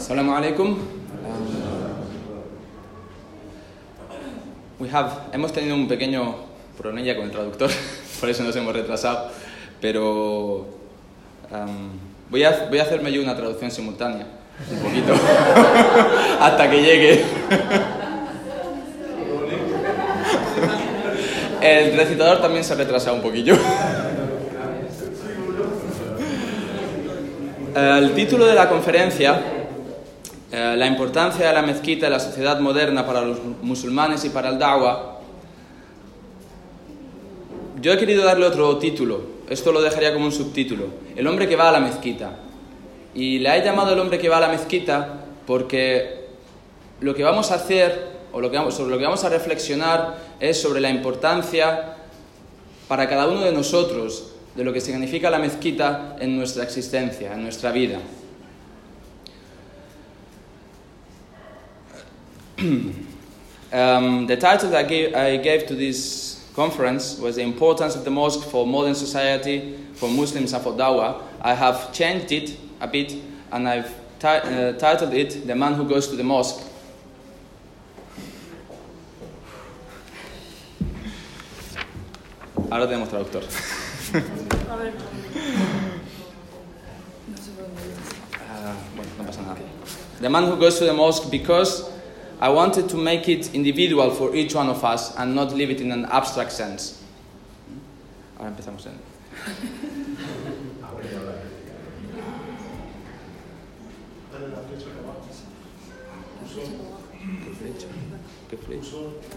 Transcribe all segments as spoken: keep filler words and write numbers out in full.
Assalamu alaikum. Um, we have, hemos tenido un pequeño problemilla con el traductor, por eso nos hemos retrasado, pero um, voy, a, voy a hacerme yo una traducción simultánea, un poquito, hasta que llegue. El recitador también se ha retrasado un poquillo. El título de la conferencia, eh, la importancia de la mezquita en la sociedad moderna para los musulmanes y para el da'wah. Yo he querido darle otro título, esto lo dejaría como un subtítulo, el hombre que va a la mezquita. Y le he llamado el hombre que va a la mezquita porque lo que vamos a hacer, o lo que vamos, sobre lo que vamos a reflexionar, es sobre la importancia para cada uno de nosotros de lo que significa la mezquita en nuestra existencia, en nuestra vida. um, the title that I gave, I gave to this conference was the importance of the mosque for modern society, for Muslims and for da'wah. I have changed it a bit and I've ti- uh, titled it The Man Who Goes to the Mosque. Ahora tenemos traductor. A ver. Uh, bueno, no pasa nada. The man who goes to the mosque, because I wanted to make it individual for each one of us and not leave it in an abstract sense. Ahora empezamos en... ¿Qué flecha?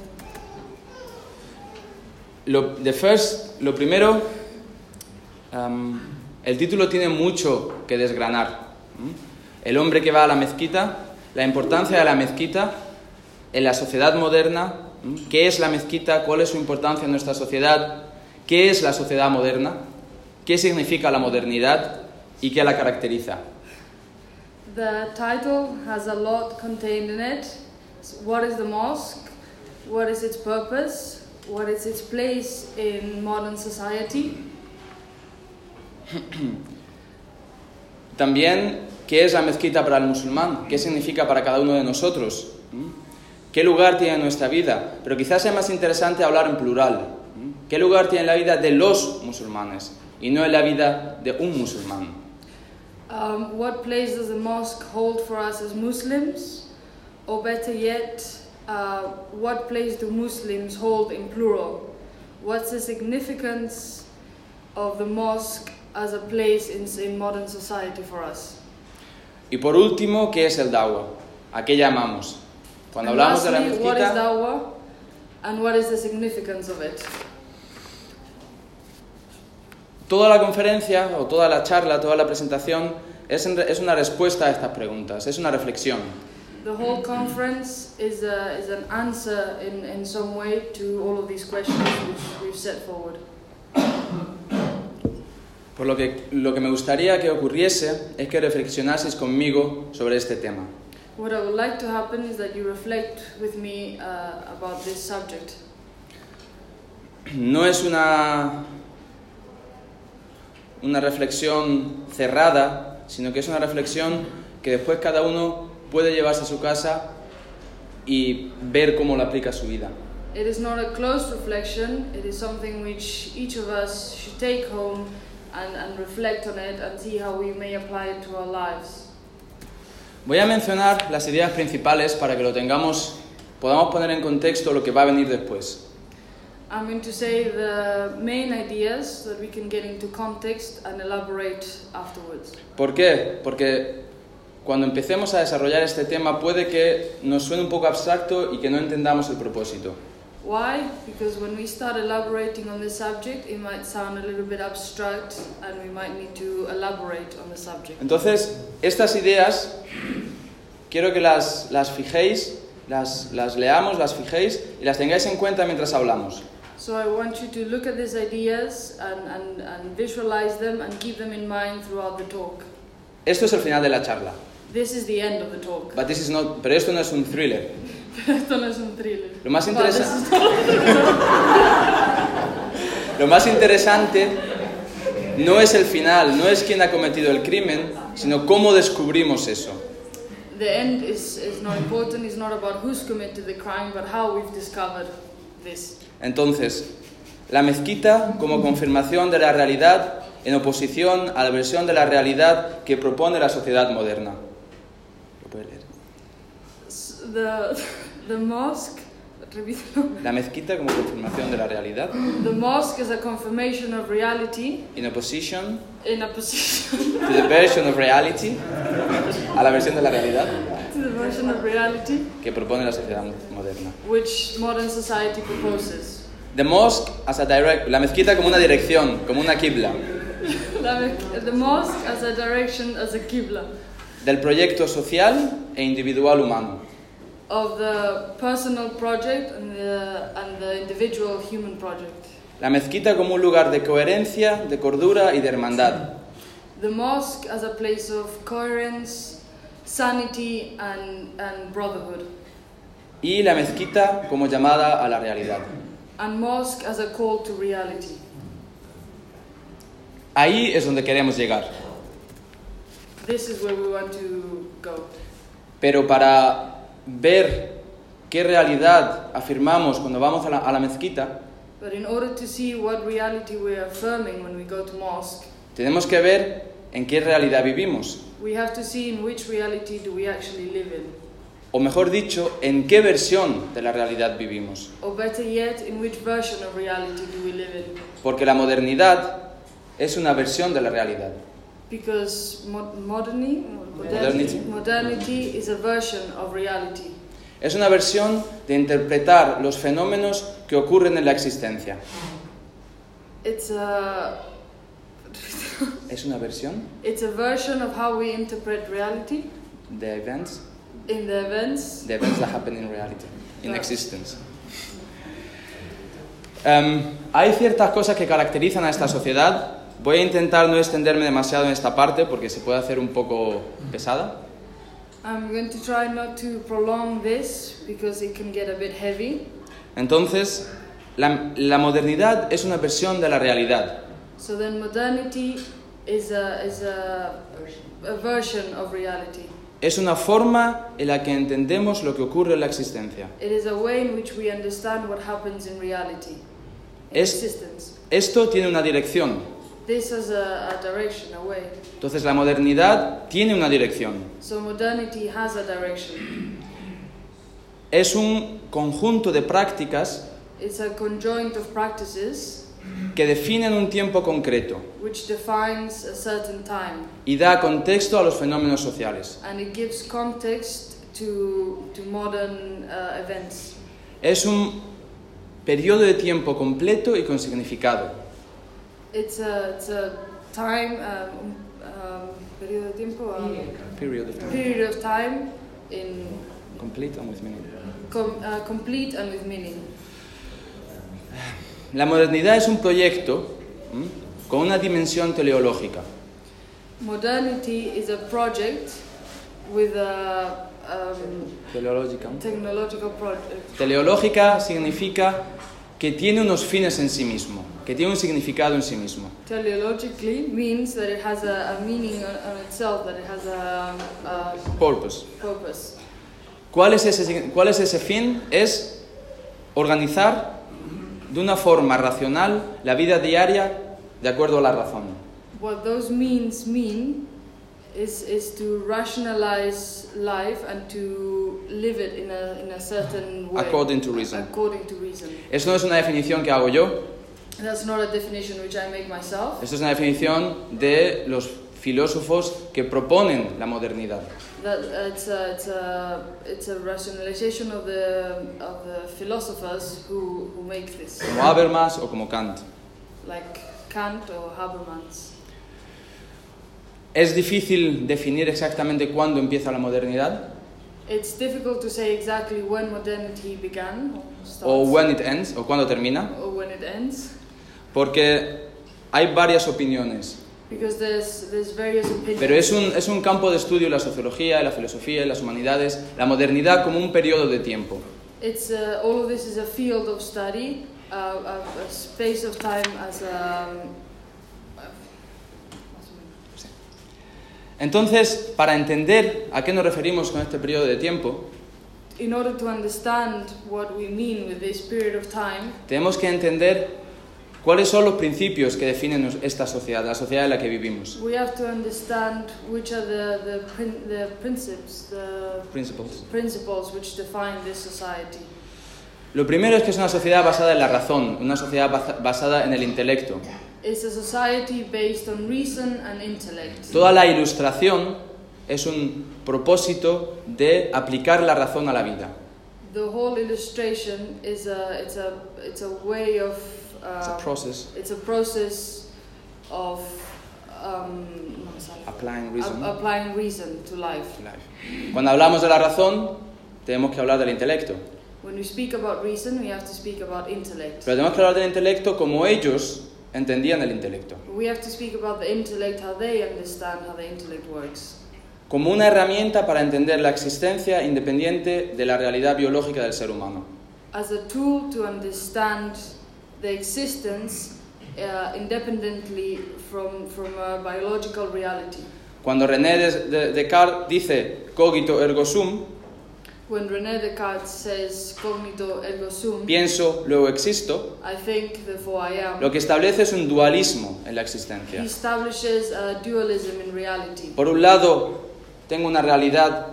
Lo, the first, lo primero, um, el título tiene mucho que desgranar. El hombre que va a la mezquita, la importancia de la mezquita en la sociedad moderna, qué es la mezquita, cuál es su importancia en nuestra sociedad, qué es la sociedad moderna, qué significa la modernidad y qué la caracteriza. The title has a lot contained in it. What is the mosque? What is its purpose? What is its place in modern society? También, ¿qué es la mezquita para el musulmán? ¿Qué significa para cada uno de nosotros? ¿Qué lugar tiene en nuestra vida? Pero quizás sea más interesante hablar en plural. ¿Qué lugar tiene en la vida de los musulmanes? Y no en la vida de un musulmán. Um, what place does the mosque hold for us as Muslims? Or better yet, uh, what place do Muslims hold in plural? What's the significance of the mosque as a place in, in modern society for us? Y por último, ¿qué es el da'wah? ¿A qué llamamos? Cuando And hablamos de la lastly, what is mezquita, da'wah and what is the significance of it? toda la conferencia, o toda la charla, toda la presentación, es, en, es una respuesta a estas preguntas, es una reflexión. The whole conference is, a, is an answer in, in some way to all of these questions which we've set forward. Por lo que, lo que me gustaría que ocurriese es que reflexionaseis conmigo sobre este tema. What I would like to happen is that you reflect with me uh, about this subject. No es una, una reflexión cerrada, sino que es una reflexión que después cada uno puede llevarse a su casa y ver cómo la aplica a su vida. It is not a closed reflection, it is something which each of us should take home and, and reflect on it and see how we may apply it to our lives. Voy a mencionar las ideas principales para que lo tengamos, podamos poner en contexto lo que va a venir después. I'm going to say the main ideas so that we can get into context and elaborate afterwards. ¿Por qué? Porque cuando empecemos a desarrollar este tema puede que nos suene un poco abstracto y que no entendamos el propósito. Why? Because when we start elaborating on this subject, it might sound a little bit abstract and we might need to elaborate on the subject. Entonces, estas ideas quiero que las, las fijéis, las, las leamos, las fijéis y las tengáis en cuenta mientras hablamos. So I want you to look at these ideas and, and, and visualize them and keep them in mind throughout the talk. Esto es el final de la charla. This is the end of the talk. But this is not, pero esto no es un thriller. Esto no es un thriller. Lo más But this interesante, is not- lo más interesante no es el final, no es quién ha cometido el crimen, sino cómo descubrimos eso. the end is, is not important. It's not about who's committed the crime, but how we've discovered this. Entonces, la mezquita como confirmación de la realidad en oposición a la versión de la realidad que propone la sociedad moderna. ¿Lo puede leer? The, the mosque, La mezquita como confirmación de la realidad. the mosque is a confirmation of reality In opposition in a position to the version of reality, a la versión de la realidad to the version of reality que propone la sociedad moderna. which modern society proposes. The mosque as a direct, la mezquita como una dirección, como una qibla, The, the mosque as a direction, as a qibla del proyecto social e individual humano. of the personal project and the, and the individual human project. La mezquita como un lugar de coherencia, de cordura y de hermandad. The mosque as a place of coherence, sanity and, and brotherhood. Y la mezquita como llamada a la realidad. And mosque as a call to reality. Ahí es donde queremos llegar. This is where we want to go. Pero para ver qué realidad afirmamos cuando vamos a la, a la mezquita, But in order to see what reality we are affirming when we go to mosque, tenemos que ver en qué realidad vivimos. we have to see in which reality do we actually live in. O mejor dicho, en qué versión de la realidad vivimos. Or better yet, in which version of reality do we live in. Porque la modernidad es una versión de la realidad. Because mo- moderni, Modernity. modernity, modernity is a version of reality. Es una versión de interpretar los fenómenos que ocurren en la existencia. It's a, Es una versión it's a version of how we interpret reality de events, in the events. de events that happen in reality, in Claro. existence. Em, hay ciertas cosas que caracterizan a esta sociedad. Voy a intentar no extenderme demasiado en esta parte porque se puede hacer un poco pesada. I'm going to try not to prolong this because it can get a bit heavy. Entonces, la, la modernidad es una versión de la realidad. So then modernity is a, is a, a version of reality. Es una forma en la que entendemos lo que ocurre en la existencia. It is a way in which we understand what happens in reality, in Es- existence. Esto tiene una dirección. This is a, a direction, a way. Entonces, la modernidad tiene una dirección. So modernity has a direction. Es un conjunto de prácticas It's a conjoint of practices que definen un tiempo concreto which defines a certain time, y da contexto a los fenómenos sociales. and it gives context to, to modern uh, events. Es un periodo de tiempo completo y con significado. It's a, it's a time, um, um, periodo de tiempo, um, Period of time. period of time in Complete and with meaning. com, uh, complete and with meaning. La modernidad es un proyecto ¿m? con una dimensión teleológica. Modernity is a project with a um, Teleológica. technological project. Teleológica significa que tiene unos fines en sí mismo, que tiene un significado en sí mismo. Teleologically means that it has a, a meaning on, on itself, that it has a, a Purpose. purpose. ¿Cuál es ese, cuál es ese fin? Es organizar de una forma racional la vida diaria de acuerdo a la razón. What those means mean is, is to rationalize life and to live it in a, in a certain way. According to reason. According to reason. Esto no es una definición que hago yo, That's not a definition which I make myself. esto es una definición de los filósofos que proponen la modernidad. That uh, it's a, it's a, it's a rationalization of the, of the philosophers who, who make this, Como Habermas o como Kant. like Kant or Habermas. ¿Es difícil definir exactamente cuándo empieza la modernidad? It's difficult to say exactly when modernity began or starts, ¿O when it ends? ¿O cuándo termina? or when it ends, Porque hay varias opiniones. because there's, there's various opinions. Pero es un, es un campo de estudio la sociología, la filosofía y las humanidades, la modernidad como un periodo de tiempo. It's uh, all of this is a field of study, uh, a, a space of time as a. Entonces, para entender a qué nos referimos con este periodo de tiempo, in order to understand what we mean with this period of time, tenemos que entender cuáles son los principios que definen esta sociedad, la sociedad en la que vivimos. we have to understand which are the, the, prin- the principles, the Principles. principles which define this society. Lo primero es que es una sociedad basada en la razón, una sociedad basa- basada en el intelecto. It's a society based on reason and intellect. Toda la ilustración es un propósito de aplicar la razón a la vida. The whole illustration is a it's a it's a way of uh, It's a process, it's a process of um, no me sale. applying reason A- applying reason to life. to life. Cuando hablamos de la razón, tenemos que hablar del intelecto. When we speak about reason, we have to speak about intellect. Pero tenemos que hablar del intelecto como ellos entendían el intelecto. We have to speak about the intellect, how they understand how the intellect works. Como una herramienta para entender la existencia independiente de la realidad biológica del ser humano. As a tool to understand the existence uh, independently from, from a biological reality. Cuando René Des- de- Descartes dice cogito ergo sum, When René Descartes says cognito ergo sum, pienso, luego existo, I think, therefore I am, lo que establece es un dualismo en la he existencia. establishes a dualism in reality. Por un lado, tengo una realidad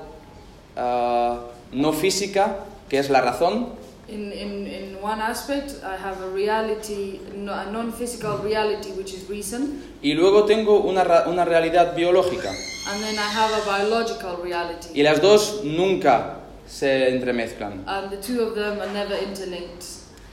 ah, no física, que es la razón, In, in, in one aspect, I have a reality, no- a non-physical reality, which is reason, y luego tengo una, ra- una realidad biológica. and then I have a biological reality. Y las dos nunca se entremezclan. And the two of them are never interlinked.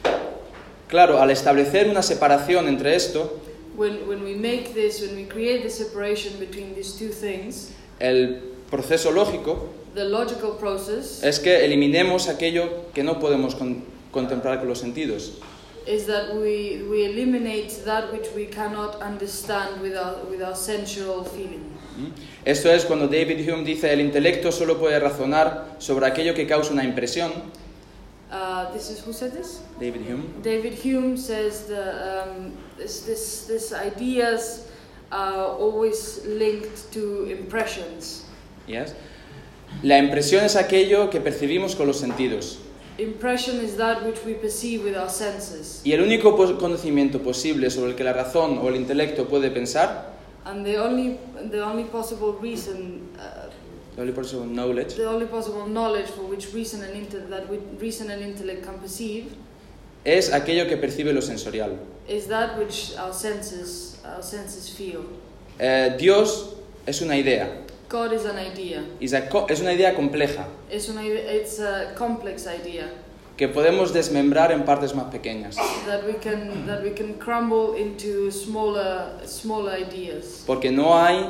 Claro, al establecer una separación entre esto, When, when we make this, when we create the separation between these two things, el proceso lógico the logical process es que eliminemos aquello que no podemos con- contemplar con los sentidos. is that we, we eliminate that which we cannot understand with our, with our sensual feeling. ¿Mm? Esto es cuando David Hume dice el intelecto solo puede razonar sobre aquello que causa una impresión. Uh, this is, who said this? David Hume. David Hume says the, um, this, this, this ideas are always linked to impressions. Yes. La impresión es aquello que percibimos con los sentidos. Impression is that which we perceive with our senses. Y el único pos- conocimiento posible sobre el que la razón o el intelecto puede pensar, And the only, the only possible reason, uh, the only possible knowledge, the only possible knowledge for which reason and inte- that we, reason and intellect can perceive, es aquello que percibe lo sensorial. is that which our senses, our senses feel. Eh, Dios es una idea, God is an idea. es a- co- es una idea compleja, It's, an, it's a complex idea que podemos desmembrar en partes más pequeñas, that we can that we can crumble into smaller smaller ideas. porque no hay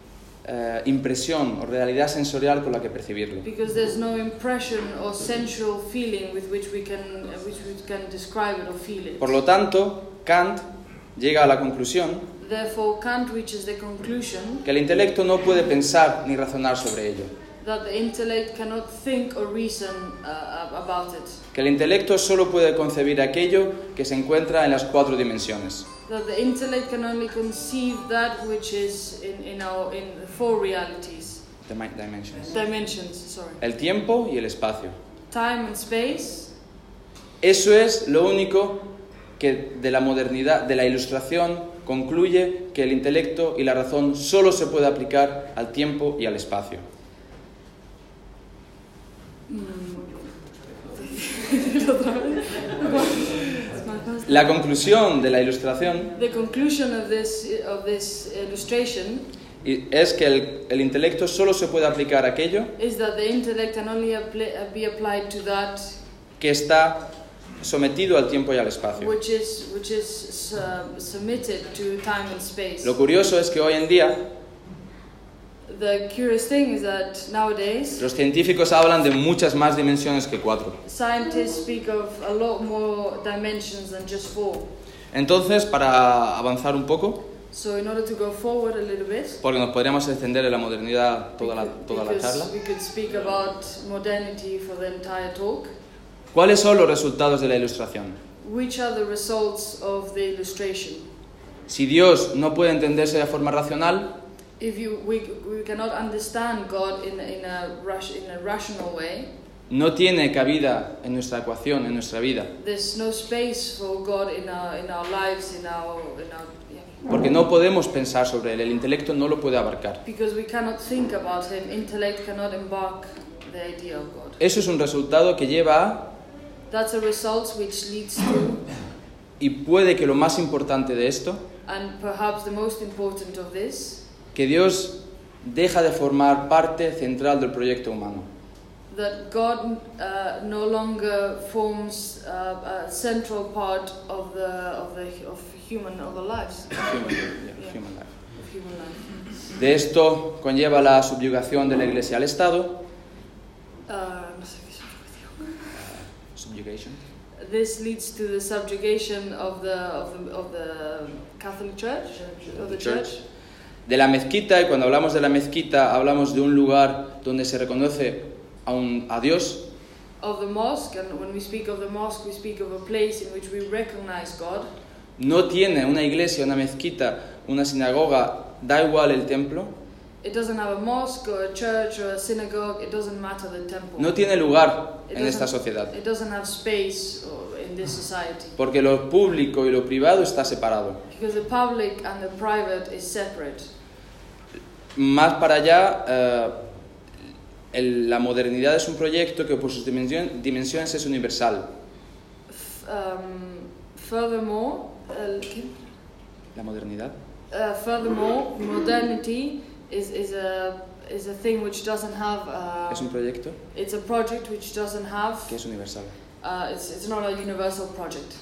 eh, impresión o realidad sensorial con la que percibirlo. Because there's no impression or sensual feeling with which we can uh, which we can describe it or feel it. Por lo tanto, Kant llega a la conclusión Therefore, Kant reaches the conclusion que el intelecto no puede pensar ni razonar sobre ello, that the intellect cannot think or reason uh, about it. que el intelecto solo puede concebir aquello que se encuentra en las cuatro dimensiones. That the intellect can only conceive that which is in, in our in four realities, Dimi- dimensions. dimensions. Sorry, El tiempo y el espacio. time and space. Eso es lo único que de la modernidad, de la ilustración, concluye que el intelecto y la razón solo se puede aplicar al tiempo y al espacio. La conclusión de la ilustración The conclusion of this of this illustration y- es que el, el intelecto solo se puede aplicar a aquello is that the intellect can only apply, be applied to that que está sometido al tiempo y al espacio. which is which is uh, submitted to time and space. Lo curioso es que hoy en día The curious thing is that nowadays los científicos hablan de muchas más dimensiones que cuatro. scientists speak of a lot more dimensions than just four. Entonces, para avanzar un poco, So in order to go forward a little bit, porque nos podríamos extender en la modernidad toda la, toda la charla, because we could speak about modernity for the entire talk. ¿cuáles son los resultados de la ilustración? Which are the results of the illustration? Si Dios no puede entenderse de forma racional, if you we, we cannot understand God in in a rush in a rational way, no tiene cabida en nuestra ecuación, en nuestra vida. there's no space for God in our in our lives, in our in our yeah. Porque no podemos pensar sobre él, el intelecto no lo puede abarcar. Because we cannot think about him. Intellect cannot embark the idea of God. Eso es un resultado que lleva a, That's a result which leads to, y puede que lo más importante de esto, and perhaps the most important of this, que Dios deja de formar parte central del proyecto humano. that God uh, no longer forms uh, a central part of the of the of human of the lives Human, yeah, Yeah. human life. of human life. De esto conlleva la subyugación de la Iglesia al Estado. Uh, no sé qué es. Subjugation. This leads to the subjugation of the of the of the Catholic Church of the Church. De la mezquita, y cuando hablamos de la mezquita hablamos de un lugar donde se reconoce a, un, a Dios. Of the mosque, and when we speak of the mosque, we speak of a place in which we recognize God. No tiene una iglesia, una mezquita, una sinagoga, da igual el templo. It doesn't have a mosque or a church or a synagogue. It doesn't matter the temple. No tiene lugar It en esta doesn't- sociedad. It doesn't have space or in this society Porque lo público y lo privado está separado. because the public and the private is separate. Más para allá, eh, el- la modernidad es un proyecto que por sus dimensión- dimensiones es universal. F- um, furthermore, uh, La modernidad. uh, furthermore, modernity is is a is a thing which doesn't have. Uh, Es un proyecto it's a project which doesn't have. que es universal. Uh, it's it's not a universal project.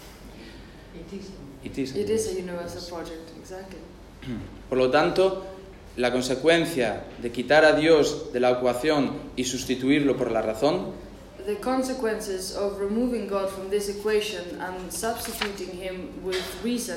It is. It is a universal project, exactly. Por lo tanto, la consecuencia de quitar a Dios de la ecuación y sustituirlo por la razón The consequences of removing God from this equation and substituting him with reason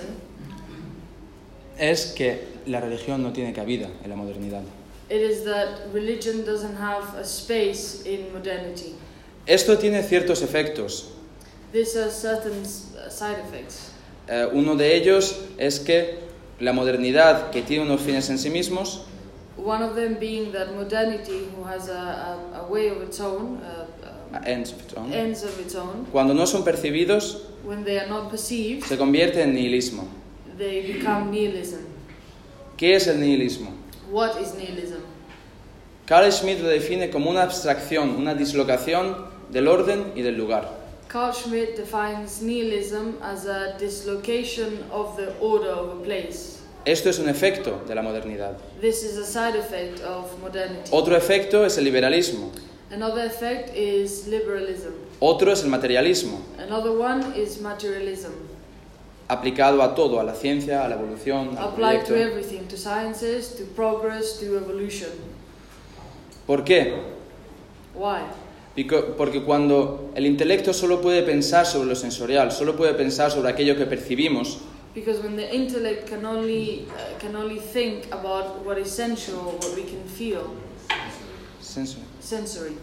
es que la religión no tiene cabida en la modernidad. it is that religion doesn't have a space in modernity. Esto tiene ciertos efectos. This has certain uh, side effects. Eh, uno de ellos es que la modernidad, que tiene unos fines en sí mismos, One of them being that modernity, who has a, a, a way of its own, uh, uh, ends of its own, ends of its own, cuando no son percibidos, when they are not perceived, se convierte en nihilismo. they become nihilism. ¿Qué es el nihilismo? What is nihilism? Carl Schmitt lo define como una abstracción, una dislocación del orden y del lugar. Carl Schmitt defines nihilism as a dislocation of the order of a place. Esto es un efecto de la modernidad. This is a side effect of modernity. Otro efecto es el liberalismo. Another effect is liberalism. Otro es el materialismo, Another one is materialism, aplicado a todo, a la ciencia, a la evolución, al applied to proyecto. everything, to sciences, to progress, to evolution. ¿Por qué? Why? Pico- Porque cuando el intelecto solo puede pensar sobre lo sensorial, solo puede pensar sobre aquello que percibimos, Because when the intellect can only uh, can only think about what is sensual, what we can feel, senso- sensory,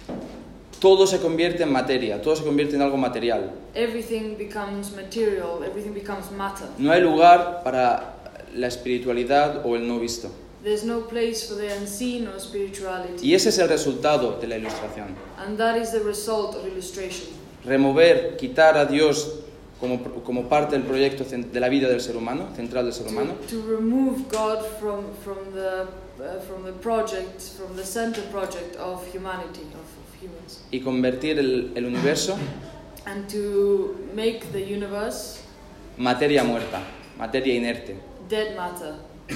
todo se convierte en materia, todo se convierte en algo material. everything becomes material, everything becomes matter. No hay lugar para la espiritualidad o el no visto. There's no place for the unseen or spirituality. Y ese es el resultado de la ilustración. And that is the result of illustration. Remover, quitar a Dios como, como parte del proyecto cen- de la vida del ser humano, central del ser humano, To, to remove God from from the uh, from the project, from the center project of humanity, of, of humans, y convertir el, el universo and to make the universe materia muerta, materia inerte. dead matter.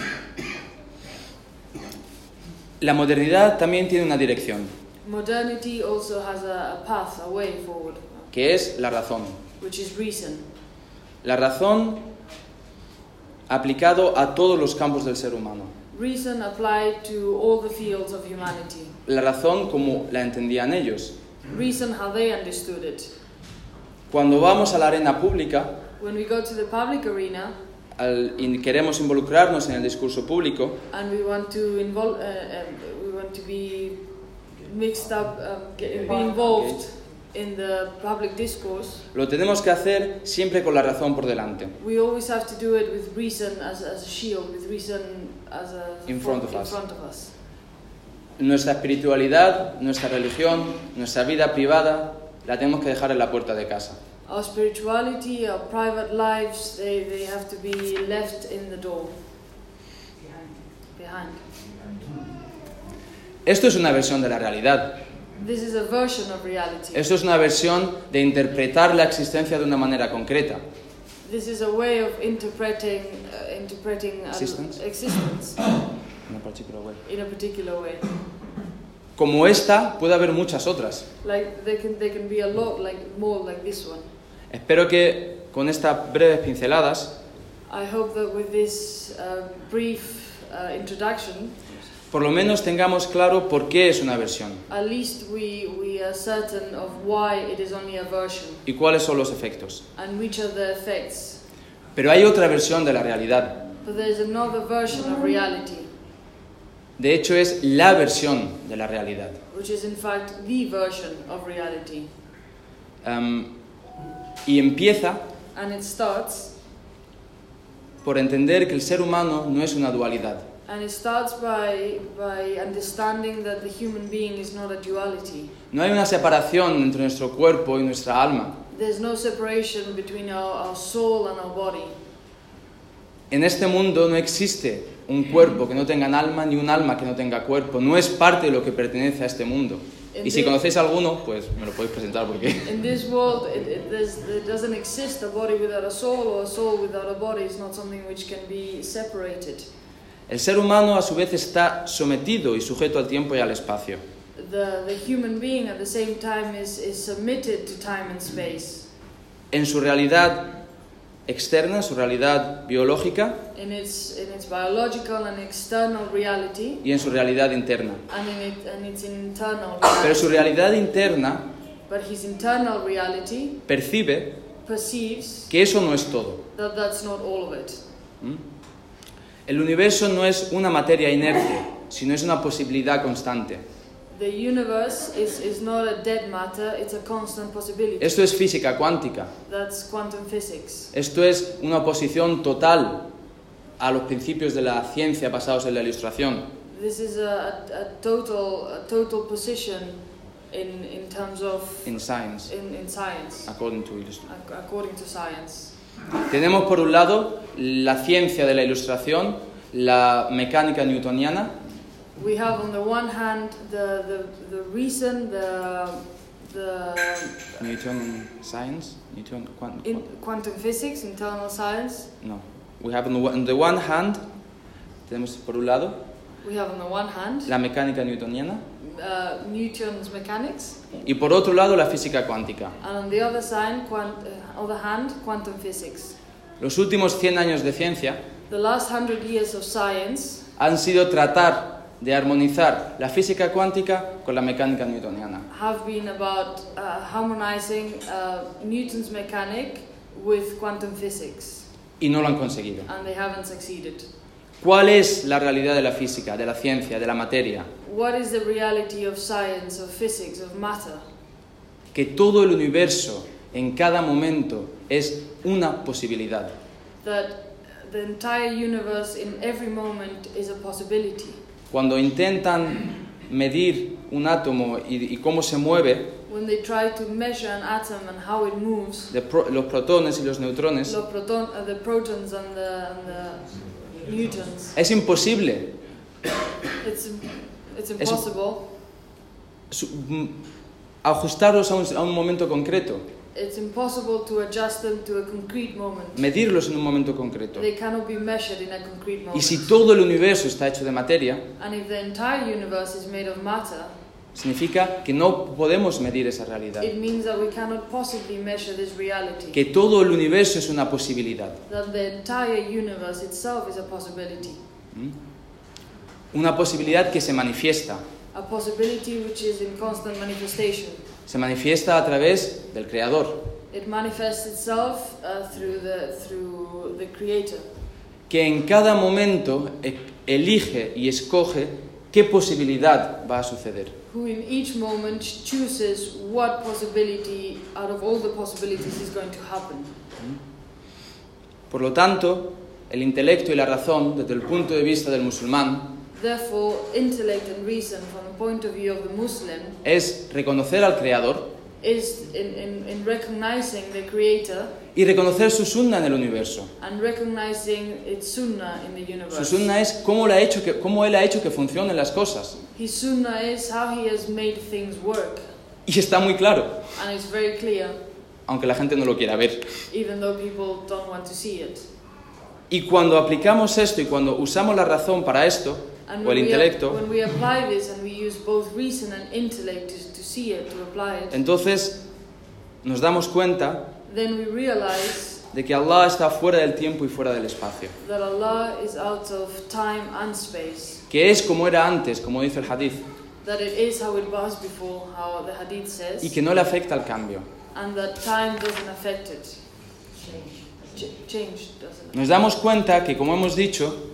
La modernidad también tiene una dirección, Modernity also has a, a path, a way forward, que es la razón. which is reason. La razón aplicado a todos los campos del ser humano. Reason applied to all the fields of humanity. La razón como la entendían ellos. Reason how they understood it. Cuando vamos a la arena pública When we go to the public arena al- y queremos involucrarnos en el discurso público, and we want to involve, uh, um, we want to be mixed up, um, get, be involved in the public discourse, lo tenemos que hacer siempre con la razón por delante. we always have to do it with reason as, as a shield, with reason as a In front of in us. front of us. Nuestra espiritualidad, nuestra religión, nuestra vida privada, la tenemos que dejar en la puerta de casa. Our spirituality, our private lives, they, they have to be left in the door. Behind. Esto es una versión de la realidad. This is a version of reality. Esto es una versión de interpretar la existencia de una manera concreta. This is a way of interpreting uh, interpreting uh, Existence. existence In a particular way. in a particular way. Como esta, puede haber muchas otras. Like there can there can be a lot like more like this one. Espero que con estas breves pinceladas, I hope that with this uh, brief uh, introduction, por lo menos tengamos claro por qué es una versión at least we we are certain of why it is only a version y cuáles son los efectos. and which are the effects. Pero hay otra versión de la realidad. But there is another version of reality, De hecho, es la versión de la realidad. which is in fact the version of reality. Um, y empieza And it starts por entender que el ser humano no es una dualidad. and it starts by by understanding that the human being is not a duality. No hay una separación entre nuestro cuerpo y nuestra alma. There's no separation between our, our soul and our body. En este mundo no existe un cuerpo que no tenga alma ni un alma que no tenga cuerpo. No es parte de lo que pertenece a este mundo. Y si conocéis alguno, pues me lo podéis presentar porque... In this world, it, it, there's, there doesn't exist a body without a soul, or a soul without a body. It's not something which can be separated. El ser humano a su vez está sometido y sujeto al tiempo y al espacio. The, the human being at the same time is, is submitted to time and space. En su realidad externa, en su realidad biológica In its, in its biological and external reality, y en su realidad interna. and in it, and its internal Pero su reality. realidad interna But his internal reality percibe perceives que eso no es todo. that that's not all of it. ¿Mm? El universo no es una materia inerte, sino es una posibilidad constante. The universe is, is not a dead matter, it's a constant possibility. Esto es física cuántica. That's quantum physics. Esto es una oposición total a los principios de la ciencia basados en la ilustración. This is a, a, a total a total position in, in terms of In science, in, in science, according to illustration. ac- according to science. Tenemos por un lado la ciencia de la ilustración, la mecánica newtoniana, We have on the one hand the, the, the reason, the, the Newton science, Newton quan- in quan- quantum physics, internal science. no. We have on the, one- on the one hand, tenemos por un lado We have on the one hand la mecánica newtoniana uh, Newton's mechanics, y por otro lado la física cuántica. and on the other side, quant, uh, other hand, quantum physics. Los últimos cien años de ciencia The last hundred years of science han sido tratar de armonizar la física cuántica con la mecánica newtoniana. have been about uh, harmonizing uh, Newton's mechanic with quantum physics, Y no lo han conseguido. and they haven't succeeded. ¿Cuál es la realidad de la física, de la ciencia, de la materia? What is the reality of science, of physics, of matter? Que todo el universo, en cada momento, es una posibilidad. That the entire universe in every moment is a possibility. Cuando intentan medir un átomo y, y cómo se mueve, When they try to measure an atom and how it moves, de pro- los protones y los neutrones, the, proton, uh, the protons and the, and the newtons, es imposible it's, it's impossible. su- m- ajustarlos a un, a un momento concreto, It's impossible to adjust them to a concrete moment. medirlos en un momento concreto. They cannot be measured in a concrete moment. Y si todo el universo está hecho de materia, And if the entire universe is made of matter, significa que no podemos medir esa realidad. it means that we cannot possibly measure this reality. Que todo el universo es una posibilidad. That the entire universe itself is a possibility. ¿Mm? Una posibilidad que se manifiesta. A possibility which is in constant manifestation. Se manifiesta a través del Creador, It manifests itself uh, through, the, through the Creator, que en cada momento e- elige y escoge qué posibilidad va a suceder. who in each moment chooses what possibility out of all the possibilities is going to happen. Por lo tanto, el intelecto y la razón, desde el punto de vista del musulmán, Therefore, intellect and reason, from the point of view of the Muslim, es reconocer al Creador is in, in, in recognizing the Creator y reconocer su sunna en el universo. and recognizing its sunnah in the Su universe. sunna es cómo, le ha hecho que, cómo Él ha hecho que funcionen las cosas. His sunnah is how he has made things work, Y está muy claro, and it's very clear, aunque la gente no lo quiera ver. even though people don't want to see it. Y cuando aplicamos esto y cuando usamos la razón para esto, And o el when we, intelecto, when we apply this and we use both reason and intellect to, to see it, to apply it, entonces nos damos cuenta then we realize de que Allah está fuera del tiempo y fuera del espacio. that Allah is out of time and space, Que es como era antes, como dice el hadith, that it is how it was before, how the hadith says, y que no le afecta al cambio. and that time doesn't affect it. Ch- change doesn't. Nos damos cuenta que, como hemos dicho,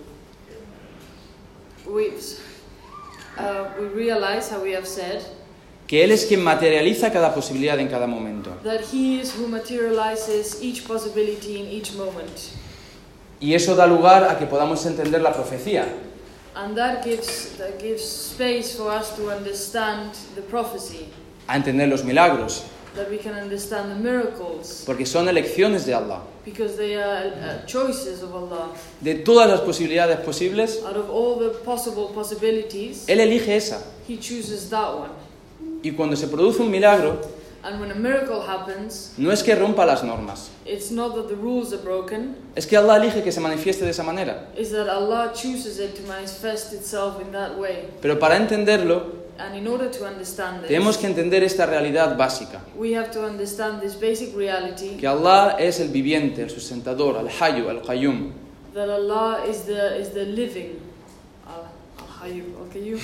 We, uh, we realize, how we have said, que Él es quien materializa cada posibilidad en cada momento. that He is who materializes each possibility in each moment. Y eso da lugar a que podamos entender la profecía. And that gives, that gives space for us to understand the prophecy, A entender los milagros, that we can understand the miracles, porque son elecciones de Allah. because they are uh, choices of Allah. De todas las posibilidades posibles, Out of all the possible possibilities, Él elige esa. He chooses that one. Y cuando se produce un milagro, And when a miracle happens, no es que rompa las normas, it's not that the rules are broken, es que Allah elige que se manifieste de esa manera. it's that Allah chooses it to manifest itself in that way. Pero para entenderlo, And in order to understand this, tenemos que entender esta realidad básica. we have to understand this basic reality, Que Allah es el viviente, el sustentador, el Hayyu, el Qayyum. that Allah is the, is the living. Al- Al-Hayyu, Al-Qayyum.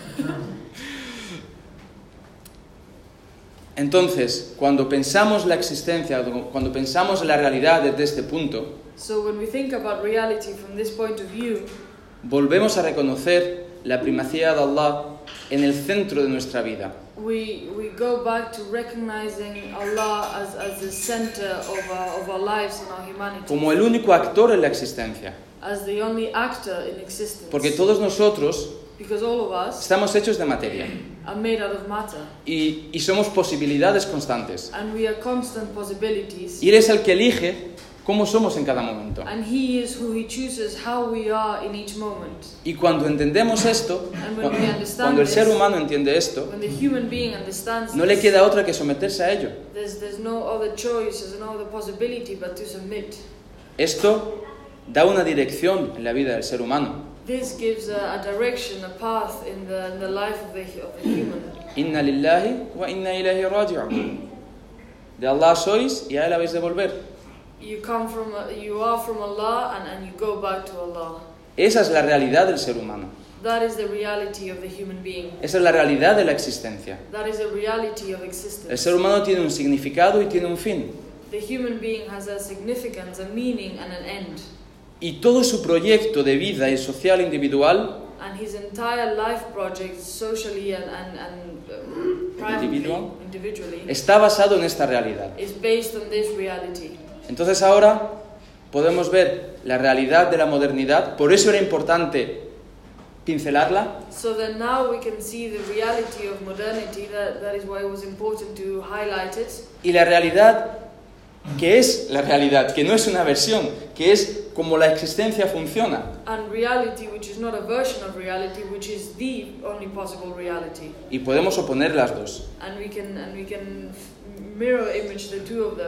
Entonces, cuando pensamos la existencia, cuando pensamos en la realidad desde este punto, So when we think about reality from this point of view, volvemos a reconocer la primacía de Allah en el centro de nuestra vida. we, we go back to recognizing Allah as, as the center of our, of our lives and our humanity, Como el único actor en la existencia. as the only actor in existence. Porque todos nosotros Because all of us estamos hechos de materia are made out of matter, y, y somos posibilidades constantes. and we are constant possibilities. Y Él es el que elige cómo somos en cada momento. And He is who He chooses how we are in each moment. Y cuando entendemos esto, And when cu- we understand cuando el ser this, humano entiende esto, when the human being understands no le this, queda otra que someterse a ello. there's, there's no other choice, there's no other possibility but to submit. Esto da una dirección en la vida del ser humano. This gives a, a direction, a path in the, in the life of the, of the human. Inna lillahi wa inna ilayhi raji'un. De Allah sois y a Él habéis de volver. You come from, uh, you are from Allah and, and you go back to Allah. Esa es la realidad del ser humano. That is the reality of the human being. Esa es la realidad de la existencia. That is the reality of El existence. ser humano tiene un significado y tiene un fin. The human being has a significance, a meaning and an end. Y todo su proyecto de vida y social individual, And his entire life project, socially and, and, and uh, privately, Individual. individually, está basado en esta realidad. is based on this reality. Entonces ahora podemos ver la realidad de la modernidad, por eso era importante pincelarla, So then now we can see the reality of modernity, that, that is why it was important to highlight it. y la realidad que es la realidad, que no es una versión, que es como la existencia funciona. And reality, which is not a version of reality, which is the only possible reality. Y podemos oponer las dos. And we can, and we can mirror image the two of them.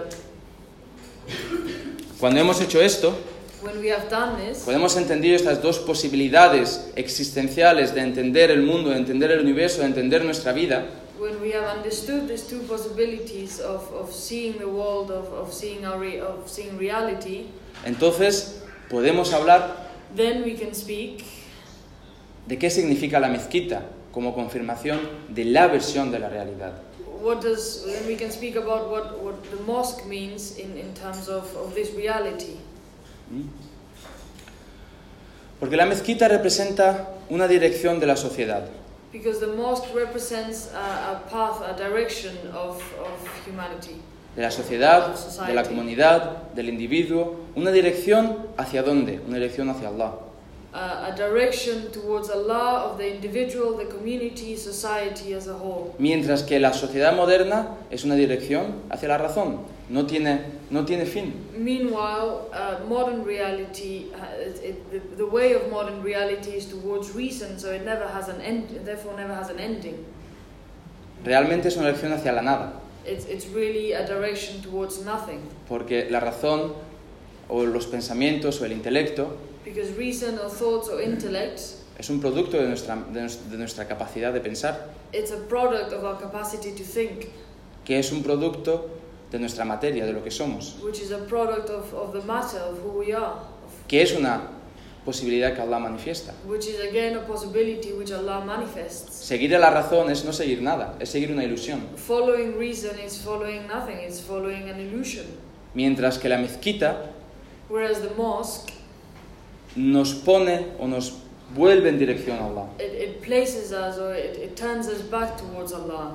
Cuando hemos hecho esto, When we have done this, cuando hemos entendido estas dos posibilidades existenciales de entender el mundo, de entender el universo, de entender nuestra vida, when we have understood these two possibilities of, of seeing the world, of, of, seeing our re, of seeing reality, entonces podemos hablar then we can speak de qué significa la mezquita como confirmación de la versión de la realidad. what does, then we can speak about what, what the mosque means in, in terms of, of this reality. Porque la mezquita representa una dirección de la sociedad. Because the mosque represents a, a path, a direction of, of humanity. De la sociedad, de la comunidad, del individuo. Una dirección hacia dónde? Una dirección hacia Allah. Uh, a direction towards Allah, of the individual, the community, society as a whole. Mientras que la sociedad moderna es una dirección hacia la razón. No tiene, no tiene fin. Meanwhile, uh, modern reality, uh, it, it, the, the way of modern reality is towards reason, so it never has an end, therefore never has an ending. Realmente es una dirección hacia la nada. It's, it's really a direction towards nothing. Porque la razón o los pensamientos o el intelecto Because reason or thoughts or intellect, es un producto de nuestra, de, nos- de nuestra capacidad de pensar, it's a product of our capacity to think, que es un producto de nuestra materia, de lo que somos, which is a product of, of the matter of who we are, of, que es una posibilidad que Allah manifiesta. which is again a possibility which Allah manifests. Seguir a la razón es no seguir nada, es seguir una ilusión. Following reason is following nothing, it's following an illusion. Mientras que la mezquita Whereas the mosque, nos pone o nos vuelve en dirección a Allah. it, it places us or it, it turns us back towards Allah.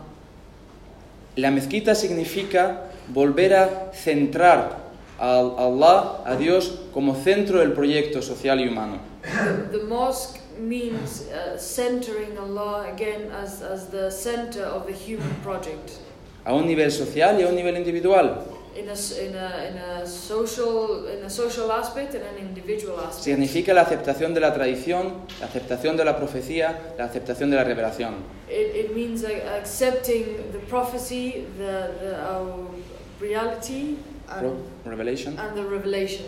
La mezquita significa volver a centrar a Allah, a Dios, como centro del proyecto social y humano. The, the mosque means uh, centering Allah again as, as the center of the human project. A un nivel social y a un nivel individual. In a, s- in a, in a social in a social aspect and an individual aspect. Significa la aceptación de la tradición, la aceptación de la profecía, la aceptación de la revelación. It, it means uh, accepting the prophecy, the, the our reality, Pro- and, Revelation. and the revelation.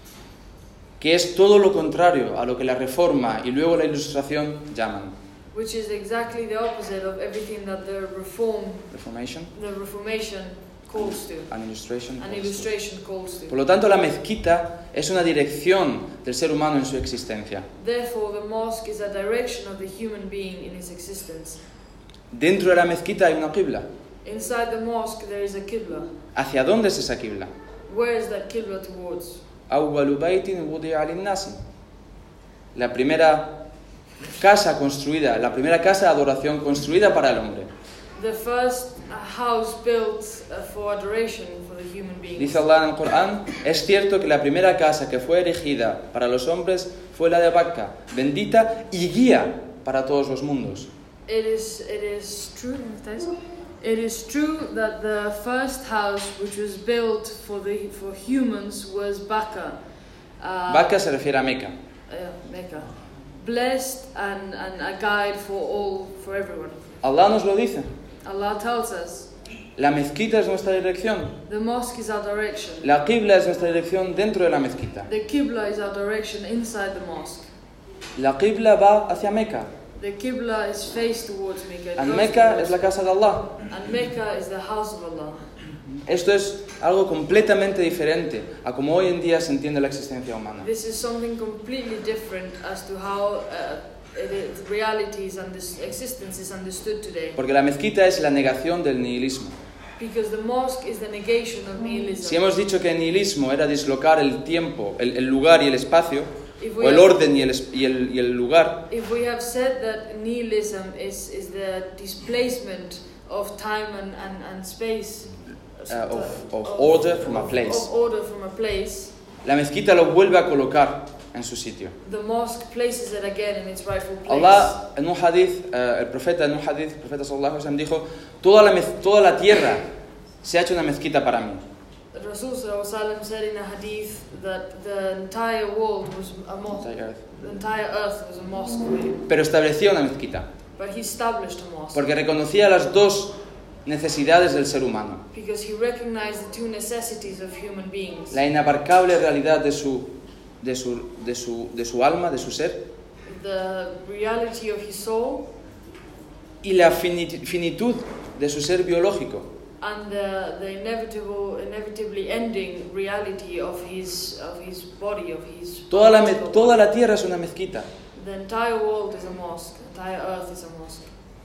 Que es todo lo contrario a lo que la reforma y luego la ilustración llaman. Which is exactly the opposite of everything that the reform, Reformation the Reformation calls to, and illustration. and illustration calls Por to. lo tanto, la mezquita es una dirección del ser humano en su existencia. Therefore, the mosque is a direction of the human being in his existence. Dentro de la mezquita hay una qibla. Inside the mosque, there is a qibla. ¿Hacia dónde es esa qibla? Where is that qibla towards? أول بيت وضع للناس. La primera casa construida, la primera casa de adoración construida para el hombre. The first uh, house built uh, for adoration for the human beings. Dice Allah en el Corán, es cierto que la primera casa que fue erigida para los hombres fue la de Bakka, bendita y guía para todos los mundos. It is, it is true. It is true that the first house which was built for the for humans was Bakka. Uh, Bakka se refiere a Meca. uh, Mecca, blessed and, and a guide for all, for everyone. Allah nos lo dice. Allah tells us La mezquita es nuestra dirección. the mosque is our direction. La qibla es nuestra dirección dentro de la mezquita. The qibla is our direction inside the mosque. La qibla va hacia Meca. The qibla is faced towards Mecca. It And goes Meca towards- es la casa de Allah. And Mecca is the house of Allah. Esto es algo completamente diferente a como hoy en día se entiende la existencia humana. This is something completely different as to how uh, it is, realities and this existence is understood today. Porque la mezquita es la negación del nihilismo. Because the mosque is the negation of nihilism. Si hemos dicho que el nihilismo era dislocar el tiempo, el, el lugar y el espacio, If o we el have- orden y el, es- y el, y el lugar, If we have said that nihilism is, is the displacement of time and, and, and space, uh, of, of order from a place, of order from a place, la mezquita lo vuelve a colocar en su sitio. the mosque places it again in its rightful place. Allah, en un hadith, uh, el profeta en un hadith, el profeta sallallahu alaihi wasallam dijo, toda la, mez- toda la tierra se ha hecho una mezquita para mí. Rasul Sallallahu Alaihi Wasallam said in a hadith that the entire world was a mosque, the entire earth was a mosque for him. Pero establecía una mezquita, But he established a mosque porque reconocía las dos necesidades del ser humano. because he recognized the two necessities of human beings. La inabarcable realidad de su, de su, de su, de su alma, de su ser, The reality of his soul y la finit- finitud de su ser biológico. and the, the inevitable, inevitably ending reality of his, of his body, of his Toda la, me- biological toda body. la tierra es una mezquita, The entire world is a mosque, the entire earth is a mosque.